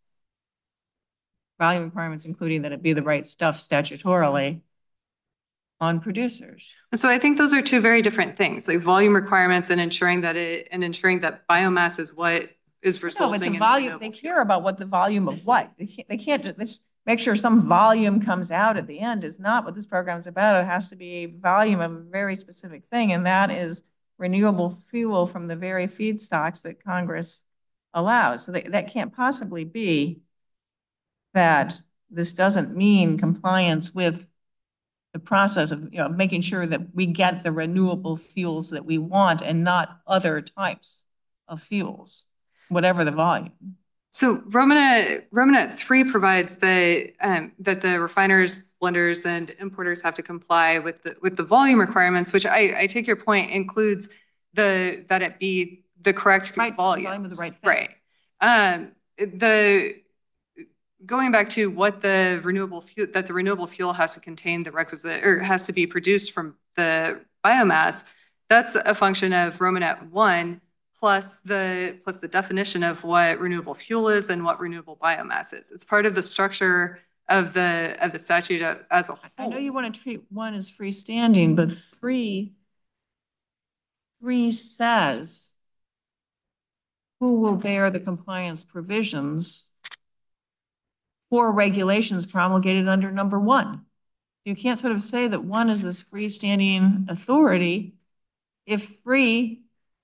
Volume requirements, including that it be the right stuff statutorily on producers. so I think those are two very different things, like volume requirements and ensuring that it and ensuring that biomass is what is No, resulting it's a in volume. They renewable fuel. care about what the volume of what. They can't, they can't just make sure some volume comes out at the end is not what this program is about. It has to be a volume of a very specific thing, and that is renewable fuel from the very feedstocks that Congress allows. So they, that can't possibly be that this doesn't mean compliance with the process of, you know, making sure that we get the renewable fuels that we want and not other types of fuels, whatever the volume. So Romanet Romanet three provides that um, that the refiners, blenders, and importers have to comply with the with the volume requirements, which I, I take your point includes the that it be the correct Right, volume. volume of the right thing. Right. Um, the going back to what the renewable fuel that the renewable fuel has to contain the requisite or has to be produced from the biomass. That's a function of Romanet one. Plus the plus the definition of what renewable fuel is and what renewable biomass is. It's part of the structure of the of the statute as a whole. I know you want to treat one as freestanding, but three, three says who will bear the compliance provisions for regulations promulgated under number one. You can't sort of say that one is this freestanding authority if three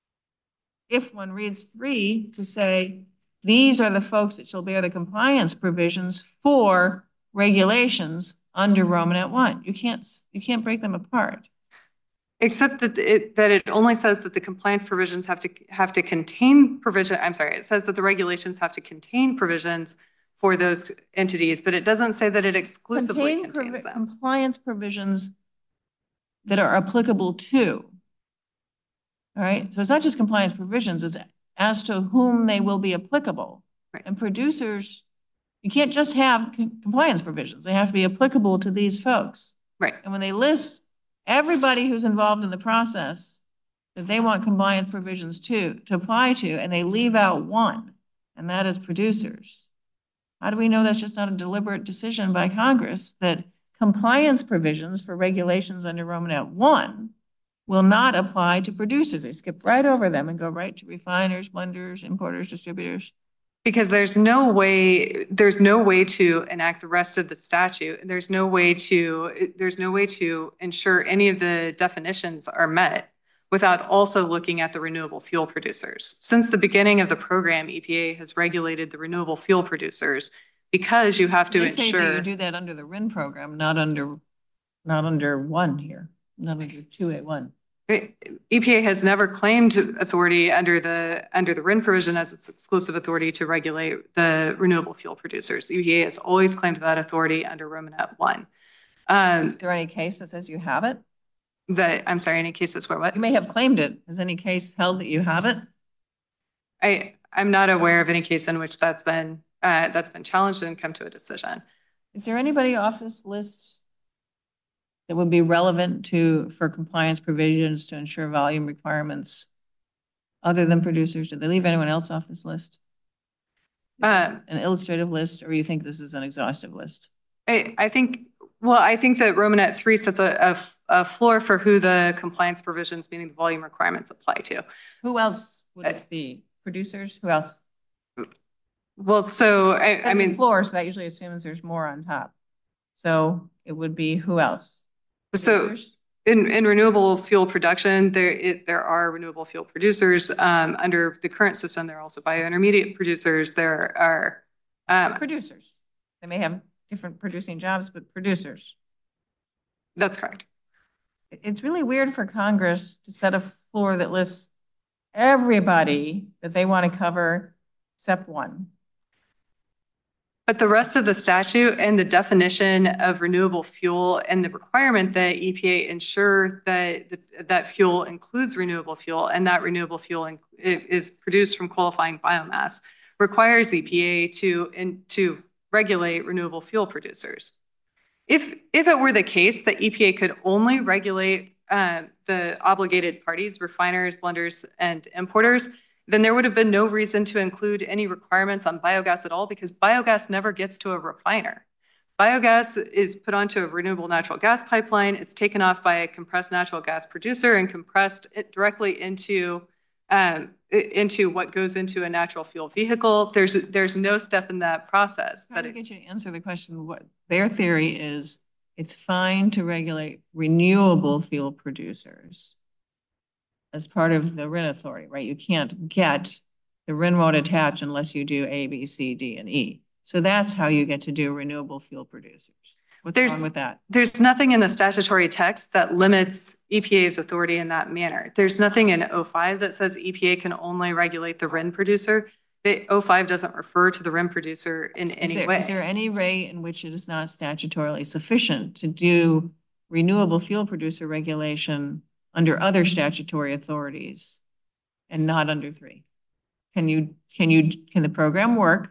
if one reads three to say, these are the folks that shall bear the compliance provisions for regulations under Romanet one. You can't, you can't break them apart. Except that it, that it only says that the compliance provisions have to have to contain provision. I'm sorry, it says that the regulations have to contain provisions for those entities, but it doesn't say that it exclusively Contain contains provi- them. compliance provisions that are applicable to. All right, so it's not just compliance provisions, it's as to whom they will be applicable. Right. And producers, you can't just have com- compliance provisions. They have to be applicable to these folks. Right. And when they list everybody who's involved in the process that they want compliance provisions to, to apply to, and they leave out one, and that is producers. How do we know that's just not a deliberate decision by Congress that compliance provisions for regulations under Romanet one will not apply to producers? They skip right over them and go right to refiners, blenders, importers, distributors. Because there's no way, there's no way to enact the rest of the statute. There's no way to, there's no way to ensure any of the definitions are met without also looking at the renewable fuel producers. Since the beginning of the program, E P A has regulated the renewable fuel producers because you have to They say that ensure. you do that under the R I N program, not under, not under one here, not under two A one. E P A has never claimed authority under the under the R I N provision as its exclusive authority to regulate the renewable fuel producers. E P A has always claimed that authority under Romanet one. Um, Is there any case that says you have it? that I'm sorry, any cases where what? You may have claimed it. Has any case held that you have it? I I'm not aware of any case in which that's been uh, that's been challenged and come to a decision. Is there anybody off this list that would be relevant to for compliance provisions to ensure volume requirements other than producers? Did they leave anyone else off this list? Is this Uh, an illustrative list, or you think this is an exhaustive list? I I think well I think that Romanet three sets a, a a floor for who the compliance provisions, meaning the volume requirements, apply to. Who else would it be? Producers? Who else? Well, so I, I That's a mean, floor, so that usually assumes there's more on top. So it would be who else? so Producers? in, in renewable fuel production, there it, there are renewable fuel producers. Um, under the current system, there are also biointermediate producers. There are um, Producers. They may have different producing jobs, but producers. That's correct. It's really weird for Congress to set a floor that lists everybody that they want to cover except one. But the rest of the statute and the definition of renewable fuel and the requirement that E P A ensure that the, that fuel includes renewable fuel and that renewable fuel in, is produced from qualifying biomass requires E P A to, in, to regulate renewable fuel producers. If, if it were the case that E P A could only regulate uh, the obligated parties, refiners, blenders, and importers, then there would have been no reason to include any requirements on biogas at all because biogas never gets to a refiner. Biogas is put onto a renewable natural gas pipeline. It's taken off by a compressed natural gas producer and compressed it directly into, um, into what goes into a natural fuel vehicle. There's, there's no step in that process. How that to it, get you to answer the question, what their theory is, it's fine to regulate renewable fuel producers as part of the R I N authority, right? You can't get the R I N won't attach unless you do A, B, C, D, and E. So that's how you get to do renewable fuel producers. What's there's, wrong with that? There's nothing in the statutory text that limits E P A's authority in that manner. There's nothing in O five that says E P A can only regulate the R I N producer. The O five doesn't refer to the R I N producer in any is there, way. Is there any way in which it is not statutorily sufficient to do renewable fuel producer regulation under other statutory authorities and not under three? Can you, can you, can the program work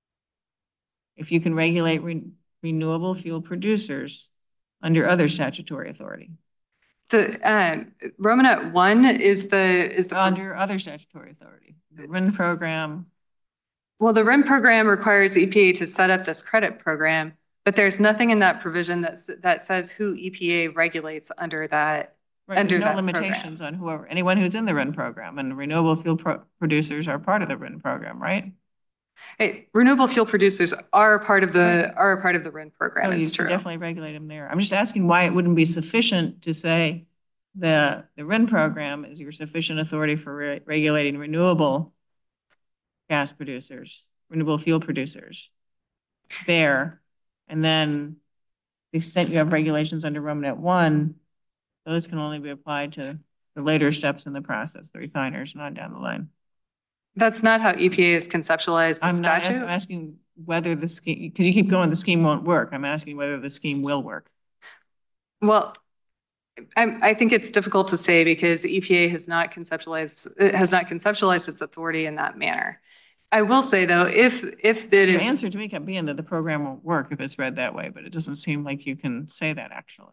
if you can regulate re renewable fuel producers under other statutory authority? The um, Romanet one is the is the under other statutory authority. The R I N program. Well, the R I N program requires E P A to set up this credit program, but there's nothing in that provision that that says who E P A regulates under that. Right, under there's no that limitations program. on whoever, anyone who's in the R I N program, and renewable fuel pro producers are part of the R I N program, right? Hey, renewable fuel producers are part of the right. are a part of the R I N program. So it's you true. can definitely regulate them there. I'm just asking why it wouldn't be sufficient to say the the R I N program is your sufficient authority for re regulating renewable gas producers, renewable fuel producers there, and then the extent you have regulations under Romanet one, those can only be applied to the later steps in the process, the refiners, not down the line. That's not how E P A has conceptualized the I'm statute. Not asking, I'm asking whether the scheme, because you keep going, the scheme won't work. I'm asking whether the scheme will work. Well, I, I think it's difficult to say because E P A has not conceptualized it has not conceptualized its authority in that manner. I will say though, if if it Your is answer to me kept being that the program won't work if it's read that way, but it doesn't seem like you can say that actually.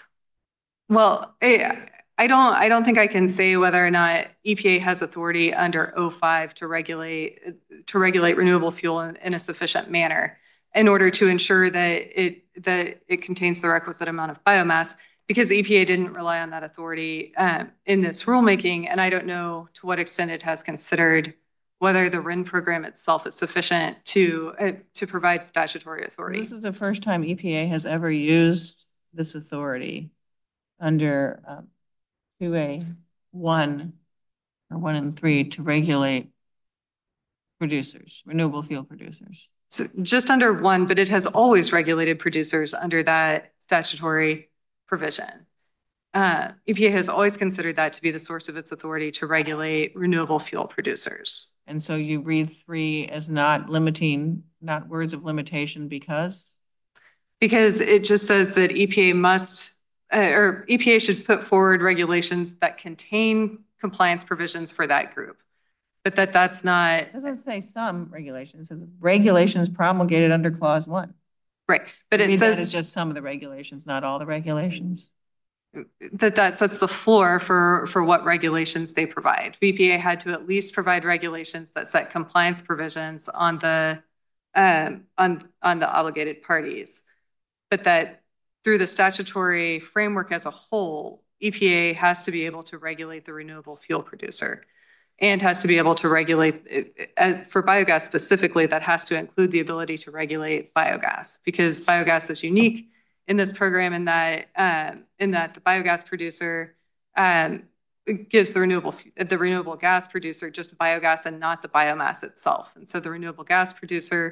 Well, I, I don't I don't think I can say whether or not E P A has authority under O five to regulate to regulate renewable fuel in, in a sufficient manner in order to ensure that it that it contains the requisite amount of biomass, because E P A didn't rely on that authority um, in this rulemaking, and I don't know to what extent it has considered whether the R I N program itself is sufficient to uh, to provide statutory authority. This is the first time E P A has ever used this authority under um, two A one or one and three to regulate producers, renewable fuel producers. So just under one, but it has always regulated producers under that statutory provision. Uh, E P A has always considered that to be the source of its authority to regulate renewable fuel producers. And so you read three as not limiting, not words of limitation because? Because it just says that E P A must, uh, or E P A should put forward regulations that contain compliance provisions for that group. But that that's not. It doesn't say some regulations, it says regulations promulgated under clause one. Right, but it says it's just some of the regulations, not all the regulations. That that sets the floor for, for what regulations they provide. E P A had to at least provide regulations that set compliance provisions on the um, on, on the obligated parties. But that through the statutory framework as a whole, E P A has to be able to regulate the renewable fuel producer and has to be able to regulate, uh, for biogas specifically, that has to include the ability to regulate biogas, because biogas is unique in this program in that um, in that the biogas producer um, gives the renewable the renewable gas producer just biogas and not the biomass itself. And so the renewable gas producer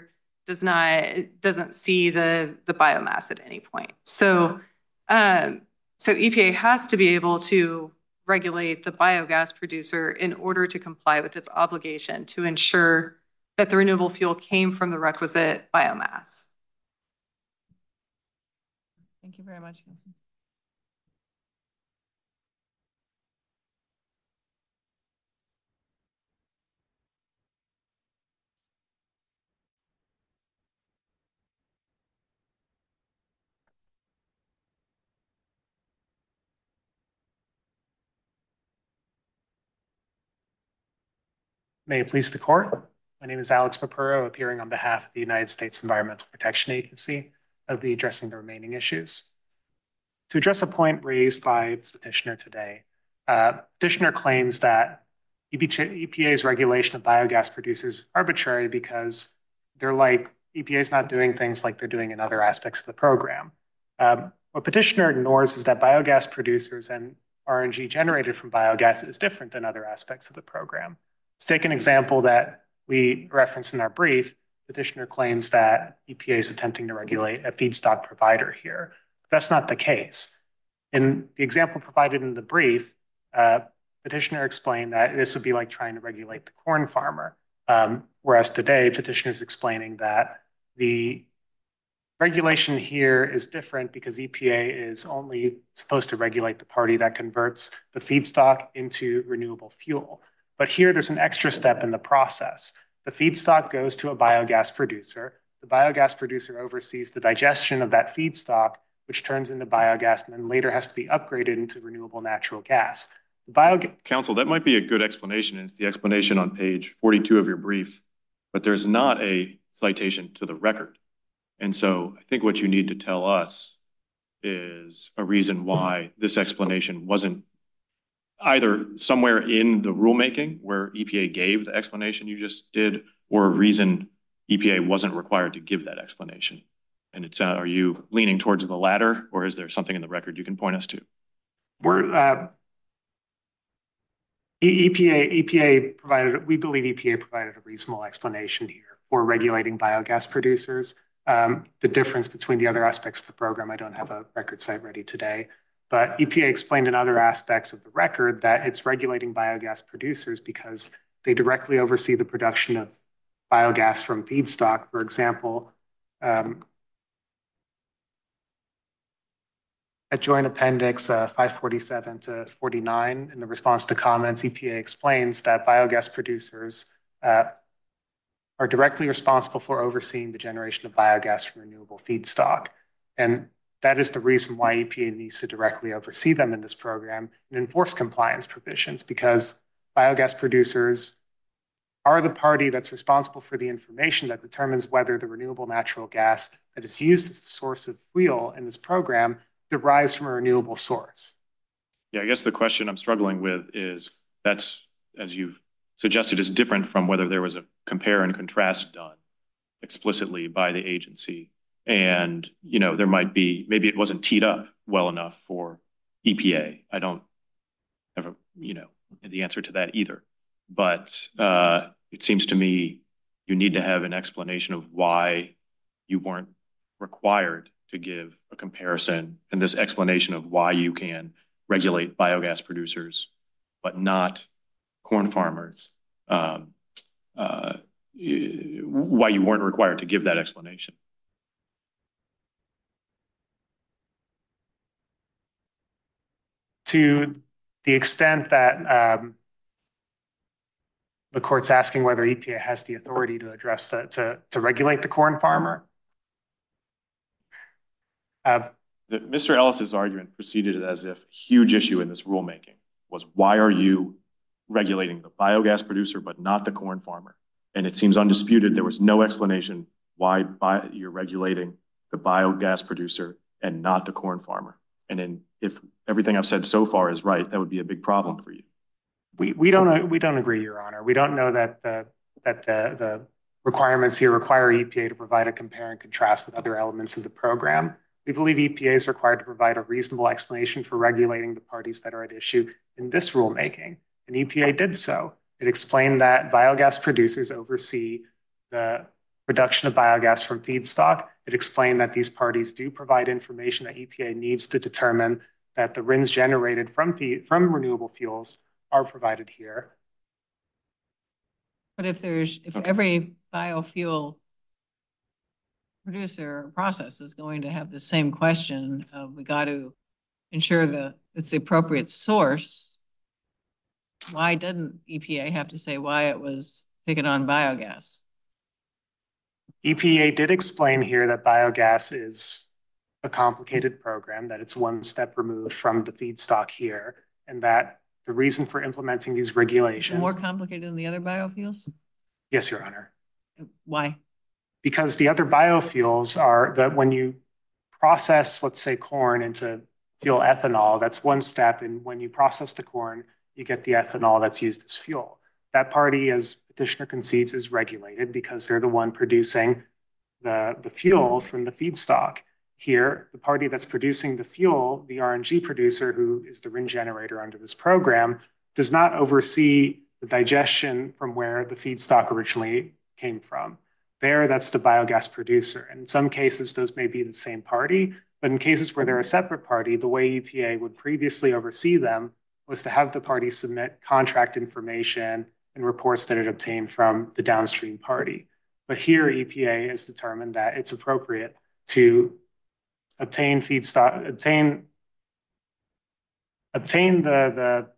does not, doesn't see the, the biomass at any point. So, um, so E P A has to be able to regulate the biogas producer in order to comply with its obligation to ensure that the renewable fuel came from the requisite biomass. Thank you very much, Nelson. May it please the court. My name is Alex Papuro, appearing on behalf of the United States Environmental Protection Agency. I'll be addressing the remaining issues. To address a point raised by petitioner today, uh, petitioner claims that E P A's regulation of biogas producers is arbitrary because they're like, E P A is not doing things like they're doing in other aspects of the program. Um, what petitioner ignores is that biogas producers and R N G generated from biogas is different than other aspects of the program. Let's take an example that we referenced in our brief. Petitioner claims that E P A is attempting to regulate a feedstock provider here. That's not the case. In the example provided in the brief, uh, petitioner explained that this would be like trying to regulate the corn farmer, um, whereas today petitioner is explaining that the regulation here is different because E P A is only supposed to regulate the party that converts the feedstock into renewable fuel. But here there's an extra step in the process. The feedstock goes to a biogas producer. The biogas producer oversees the digestion of that feedstock, which turns into biogas and then later has to be upgraded into renewable natural gas. The bio Counsel, that might be a good explanation. It's the explanation on page forty-two of your brief, but there's not a citation to the record. And so I think what you need to tell us is a reason why this explanation wasn't either somewhere in the rulemaking where E P A gave the explanation you just did, or a reason E P A wasn't required to give that explanation. And it's, uh, are you leaning towards the latter, or is there something in the record you can point us to? We're, uh, E P A, E P A provided, we believe E P A provided a reasonable explanation here for regulating biogas producers. Um, the difference between the other aspects of the program, I don't have a record site ready today, but E P A explained in other aspects of the record that it's regulating biogas producers because they directly oversee the production of biogas from feedstock. For example, um, at Joint Appendix uh, five forty-seven to forty-nine, in the response to comments, E P A explains that biogas producers uh, are directly responsible for overseeing the generation of biogas from renewable feedstock. And that is the reason why E P A needs to directly oversee them in this program and enforce compliance provisions, because biogas producers are the party that's responsible for the information that determines whether the renewable natural gas that is used as the source of fuel in this program derives from a renewable source. Yeah, I guess the question I'm struggling with is that's, as you've suggested, is different from whether there was a compare and contrast done explicitly by the agency. And, you know, there might be, maybe it wasn't teed up well enough for E P A. I don't have a, you know, the answer to that either. But uh, it seems to me you need to have an explanation of why you weren't required to give a comparison, and this explanation of why you can regulate biogas producers, but not corn farmers, um, uh, why you weren't required to give that explanation. To the extent that um, the court's asking whether E P A has the authority to address the, to, to regulate the corn farmer. Uh, the, Mister Ellis's argument proceeded as if a huge issue in this rulemaking was, why are you regulating the biogas producer but not the corn farmer? And it seems undisputed there was no explanation why bi you're regulating the biogas producer and not the corn farmer. And then if everything I've said so far is right, that would be a big problem for you. We, we don't we don't agree, Your Honor. We don't know that the that the, the requirements here require E P A to provide a compare and contrast with other elements of the program. We believe E P A is required to provide a reasonable explanation for regulating the parties that are at issue in this rulemaking, and E P A did so. It explained that biogas producers oversee the production of biogas from feedstock. It explained that these parties do provide information that E P A needs to determine that the R I Ns generated from, from renewable fuels are provided here. But if there's, if Okay. every biofuel producer or process is going to have the same question of we got to ensure the it's the appropriate source, why didn't E P A have to say why it was picking on biogas? E P A did explain here that biogas is a complicated program, that it's one step removed from the feedstock here, and that the reason for implementing these regulations. More complicated than the other biofuels? Yes, Your Honor. Why? Because the other biofuels are that when you process, let's say, corn into fuel ethanol, that's one step. And when you process the corn, you get the ethanol that's used as fuel. That party, as petitioner concedes, is regulated because they're the one producing the, the fuel from the feedstock. Here, the party that's producing the fuel, the R N G producer, who is the R I N generator under this program, does not oversee the digestion from where the feedstock originally came from. There, that's the biogas producer. And in some cases, those may be the same party, but in cases where they're a separate party, the way E P A would previously oversee them was to have the party submit contract information and reports that it obtained from the downstream party. But here, E P A has determined that it's appropriate to obtain feedstock, obtain, obtain the, the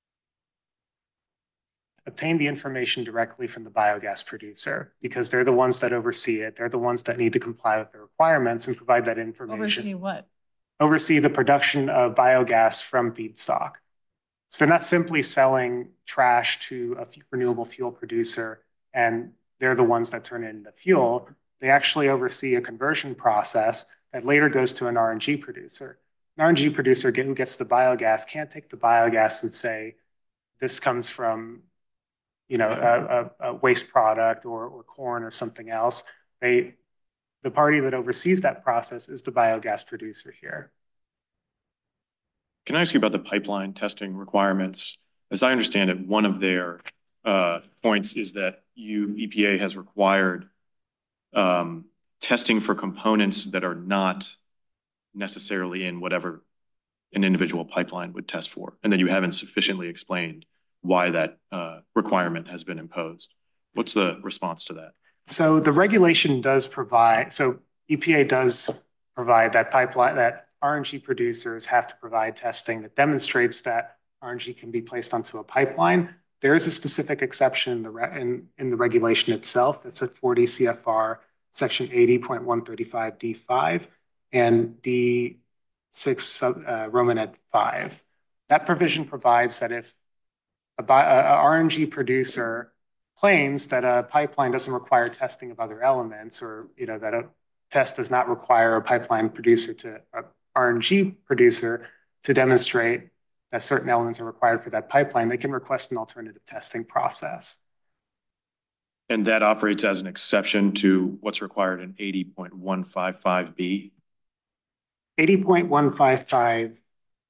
obtain the information directly from the biogas producer because they're the ones that oversee it. They're the ones that need to comply with the requirements and provide that information. Oversee what? Oversee the production of biogas from feedstock. So they're not simply selling trash to a renewable fuel producer and they're the ones that turn it into fuel. They actually oversee a conversion process that later goes to an R N G producer. An R N G producer who gets the biogas can't take the biogas and say, this comes from you know, a, a, a waste product or, or corn or something else. They, the party that oversees that process is the biogas producer here. Can I ask you about the pipeline testing requirements? As I understand it, one of their uh, points is that you, E P A has required um, testing for components that are not necessarily in whatever an individual pipeline would test for, and that you haven't sufficiently explained why that uh, requirement has been imposed. What's the response to that? So the regulation does provide, so E P A does provide that pipeline, that R N G producers have to provide testing that demonstrates that R N G can be placed onto a pipeline. There is a specific exception in the, re in, in the regulation itself that's at forty C F R section eighty point one thirty-five D five and D six uh, Romanet five. That provision provides that if a, a, a R N G producer claims that a pipeline doesn't require testing of other elements, or you know that a test does not require a pipeline producer to a R N G producer to demonstrate that certain elements are required for that pipeline, they can request an alternative testing process. And that operates as an exception to what's required in eighty point one five five B? eighty point one five five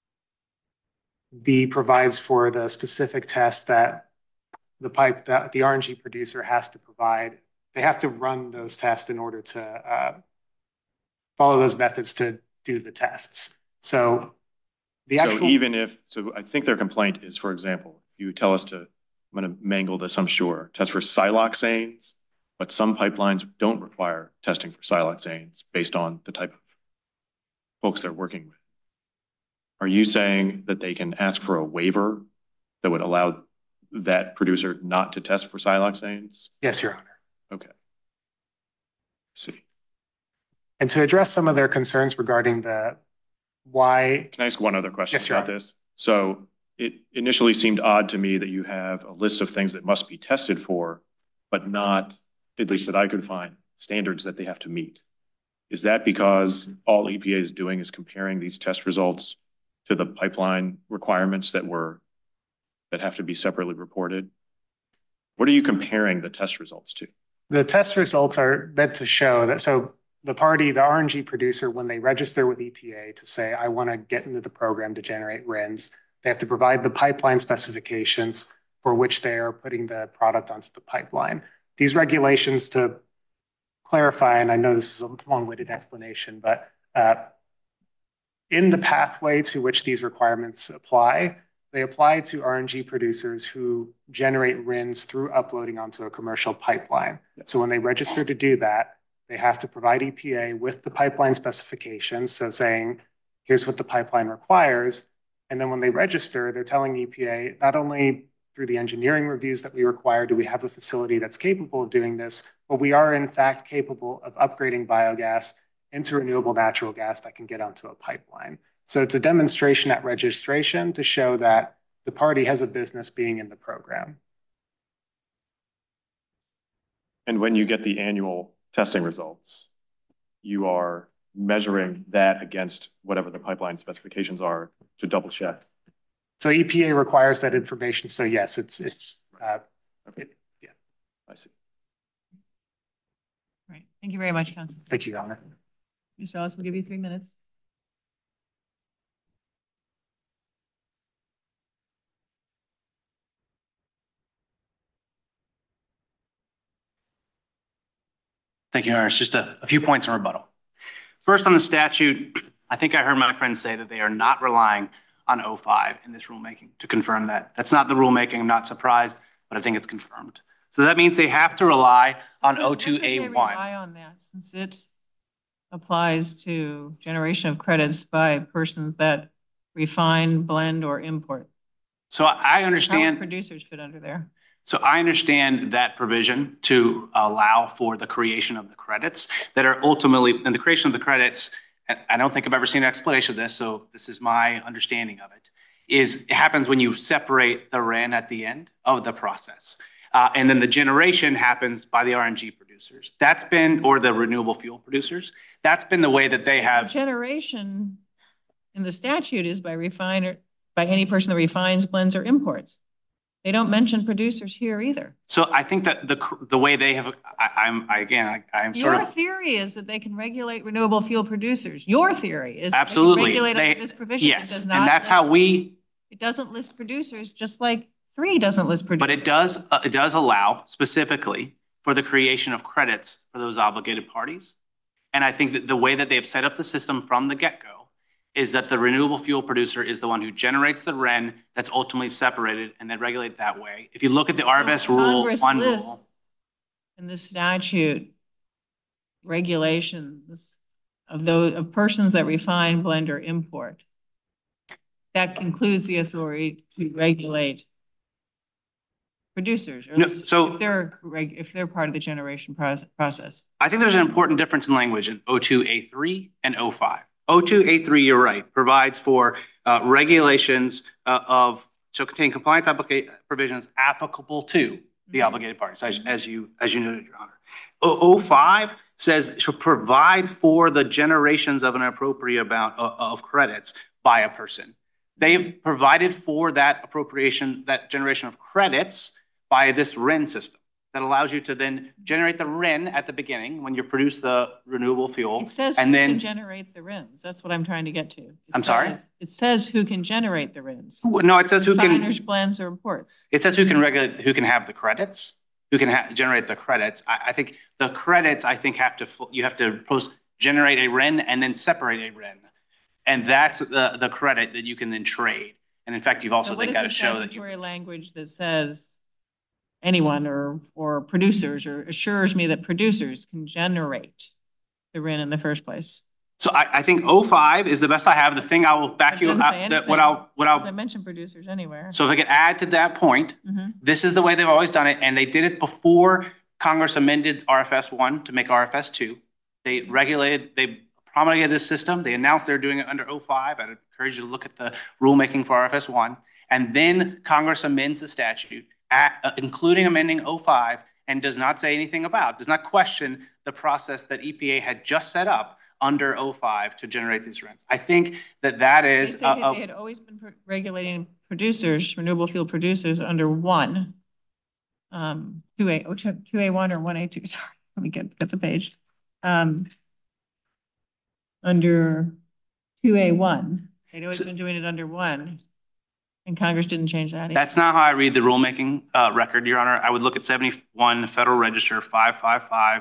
B provides for the specific test that the pipe that the R N G producer has to provide. They have to run those tests in order to uh, follow those methods to do the tests. So the actual- So even if, so I think their complaint is, for example, if you tell us to, I'm going to mangle this, I'm sure, test for siloxanes, but some pipelines don't require testing for siloxanes based on the type of folks they're working with. Are you saying that they can ask for a waiver that would allow that producer not to test for siloxanes? Yes, Your Honor. Okay. See. And to address some of their concerns regarding the why. Can I ask one other question Yes, Your about Honor. this? So it initially seemed odd to me that you have a list of things that must be tested for, but not, at least that I could find, standards that they have to meet. Is that because all E P A is doing is comparing these test results to the pipeline requirements that were, that have to be separately reported? What are you comparing the test results to? The test results are meant to show that, so the party, the R N G producer, when they register with E P A to say, I want to get into the program to generate R I Ns, they have to provide the pipeline specifications for which they are putting the product onto the pipeline. These regulations, to clarify, and I know this is a long-winded explanation, but uh, in the pathway to which these requirements apply, they apply to R N G producers who generate R I Ns through uploading onto a commercial pipeline. So when they register to do that, they have to provide E P A with the pipeline specifications. So saying, here's what the pipeline requires. And then when they register, they're telling E P A, not only through the engineering reviews that we require, do we have a facility that's capable of doing this, but we are in fact capable of upgrading biogas into renewable natural gas that can get onto a pipeline. So it's a demonstration at registration to show that the party has a business being in the program. And when you get the annual testing results, you are measuring that against whatever the pipeline specifications are to double check. So E P A requires that information. So yes, it's, it's, uh, Okay. it, yeah. I see. Right. Thank you very much, Council. Thank you, Your Honor. Mister Ellis, we'll give you three minutes. Thank you, Your Honor. It's just a, a few points in rebuttal. First, on the statute, I think I heard my friends say that they are not relying on O five in this rulemaking to confirm that. That's not the rulemaking. I'm not surprised, but I think it's confirmed. So that means they have to rely on O two A one. Rely on that since it applies to generation of credits by persons that refine, blend, or import. So I How understand. would producers fit under there? So I understand that provision to allow for the creation of the credits that are ultimately, and the creation of the credits, and I don't think I've ever seen an explanation of this, so this is my understanding of it, is it happens when you separate the R I N at the end of the process. Uh, and then the generation happens by the R N G producers. That's been, or the renewable fuel producers. That's been the way that they have. The generation in the statute is by refiner, by any person that refines, blends, or imports. They don't mention producers here either. So I think that the the way they have, I, I'm I, again, I, I'm sort Your of. theory is that they can regulate renewable fuel producers. Your theory is Absolutely. they can regulate They, under this provision. yes, It does and not that's list, how we. It doesn't list producers, just like three doesn't list producers. But it does, uh, it does allow specifically for the creation of credits for those obligated parties. And I think that the way that they have set up the system from the get-go is that the renewable fuel producer is the one who generates the R I N that's ultimately separated and then regulated that way. If you look at the R V S rule, Congress one lists rule. in the statute regulations of those of persons that refine, blend, or import. That concludes the authority to regulate producers, or No, so if they're if they're part of the generation process. I think there's an important difference in language in O two A three and O five. O two A three, you're right, provides for uh, regulations uh, of, shall contain compliance application provisions applicable to the obligated parties, as, as you as you noted, Your Honor. O five says shall provide for the generations of an appropriate amount of, of credits by a person. They have provided for that appropriation, that generation of credits by this R I N system that allows you to then generate the R I N at the beginning when you produce the renewable fuel. It says and who then can generate the R I Ns. That's what I'm trying to get to. It I'm says, sorry? It says who can generate the R I Ns. No, it says who can. Refiners, blends, or imports. It says who can regulate, who can have the credits, who can ha generate the credits. I, I think the credits, I think, have to, you have to post generate a R I N and then separate a R I N. And that's the, the credit that you can then trade. And in fact, you've also So then got to show that you. What is the statutory language that says anyone or, or producers, or assures me that producers can generate the R I N in the first place? So I, I think O five is the best I have. The thing I will back It you doesn't up, say that what I'll, what I I'll, mentioned producers anywhere. so if I could add to that point, Mhm. this is the way they've always done it. And they did it before Congress amended R F S one to make R F S two. They regulated, they promulgated this system. They announced they're doing it under O five. I'd encourage you to look at the rulemaking for R F S one. And then Congress amends the statute, at, uh, including amending O five, and does not say anything about, does not question the process that E P A had just set up under O five to generate these rents. I think that that is. They, say uh, that uh, they had always been regulating producers, renewable fuel producers, under one, um, two A, oh, two A one or one A two. Sorry, let me get get the page. Um, under two A one, they'd always So, been doing it under one, and Congress didn't change that. That's not how I read the rulemaking uh, record, Your Honor. I would look at seventy-one Federal Register five five five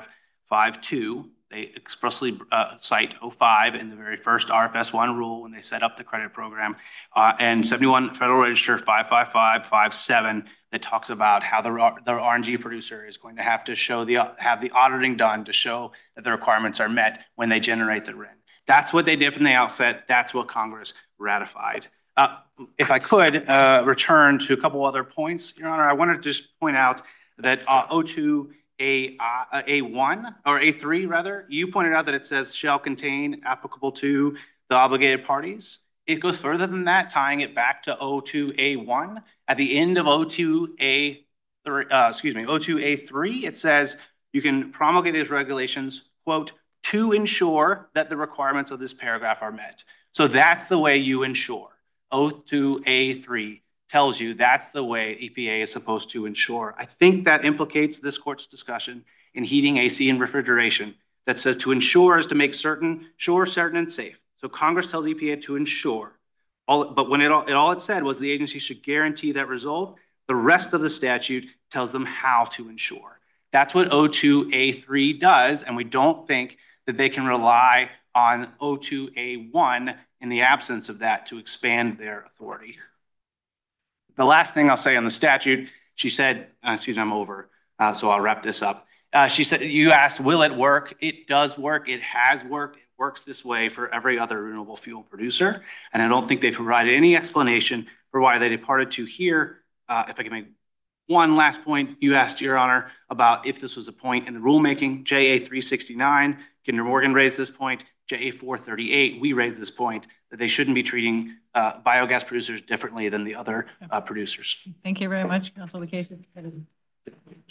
five two. They expressly uh, cite oh five in the very first R F S one rule when they set up the credit program, uh, and seventy-one Federal Register five five five five seven that talks about how the, the R N G producer is going to have to show the have the auditing done to show that the requirements are met when they generate the R I N. That's what they did from the outset. That's what Congress ratified. Uh, if I could uh, return to a couple other points, Your Honor, I wanted to just point out that uh, oh two A, uh, A one or A three rather, you pointed out that it says shall contain applicable to the obligated parties. It goes further than that, tying it back to oh two A one. At the end of oh two A three, uh, excuse me, oh two A three, it says you can promulgate these regulations, quote, to ensure that the requirements of this paragraph are met. So that's the way you ensure. oh two A three tells you that's the way E P A is supposed to ensure. I think that implicates this court's discussion in heating, A C, and refrigeration that says to ensure is to make certain, sure, certain, and safe. So Congress tells E P A to ensure. All, but when it all, it all it said was the agency should guarantee that result, the rest of the statute tells them how to ensure. That's what oh two A three does, and we don't think that they can rely on oh two A one in the absence of that to expand their authority. The last thing I'll say on the statute, she said, uh, excuse me, I'm over, uh, so I'll wrap this up. Uh, she said, you asked, will it work? It does work. It has worked. It works this way for every other renewable fuel producer. And I don't think they provided any explanation for why they departed to here. Uh, if I can make one last point, you asked, Your Honor, about if this was a point in the rulemaking. J A three sixty-nine, Kinder Morgan raised this point. J A four thirty-eight, we raised this point that they shouldn't be treating uh, biogas producers differently than the other uh, producers. Thank you very much, Counsel. The case is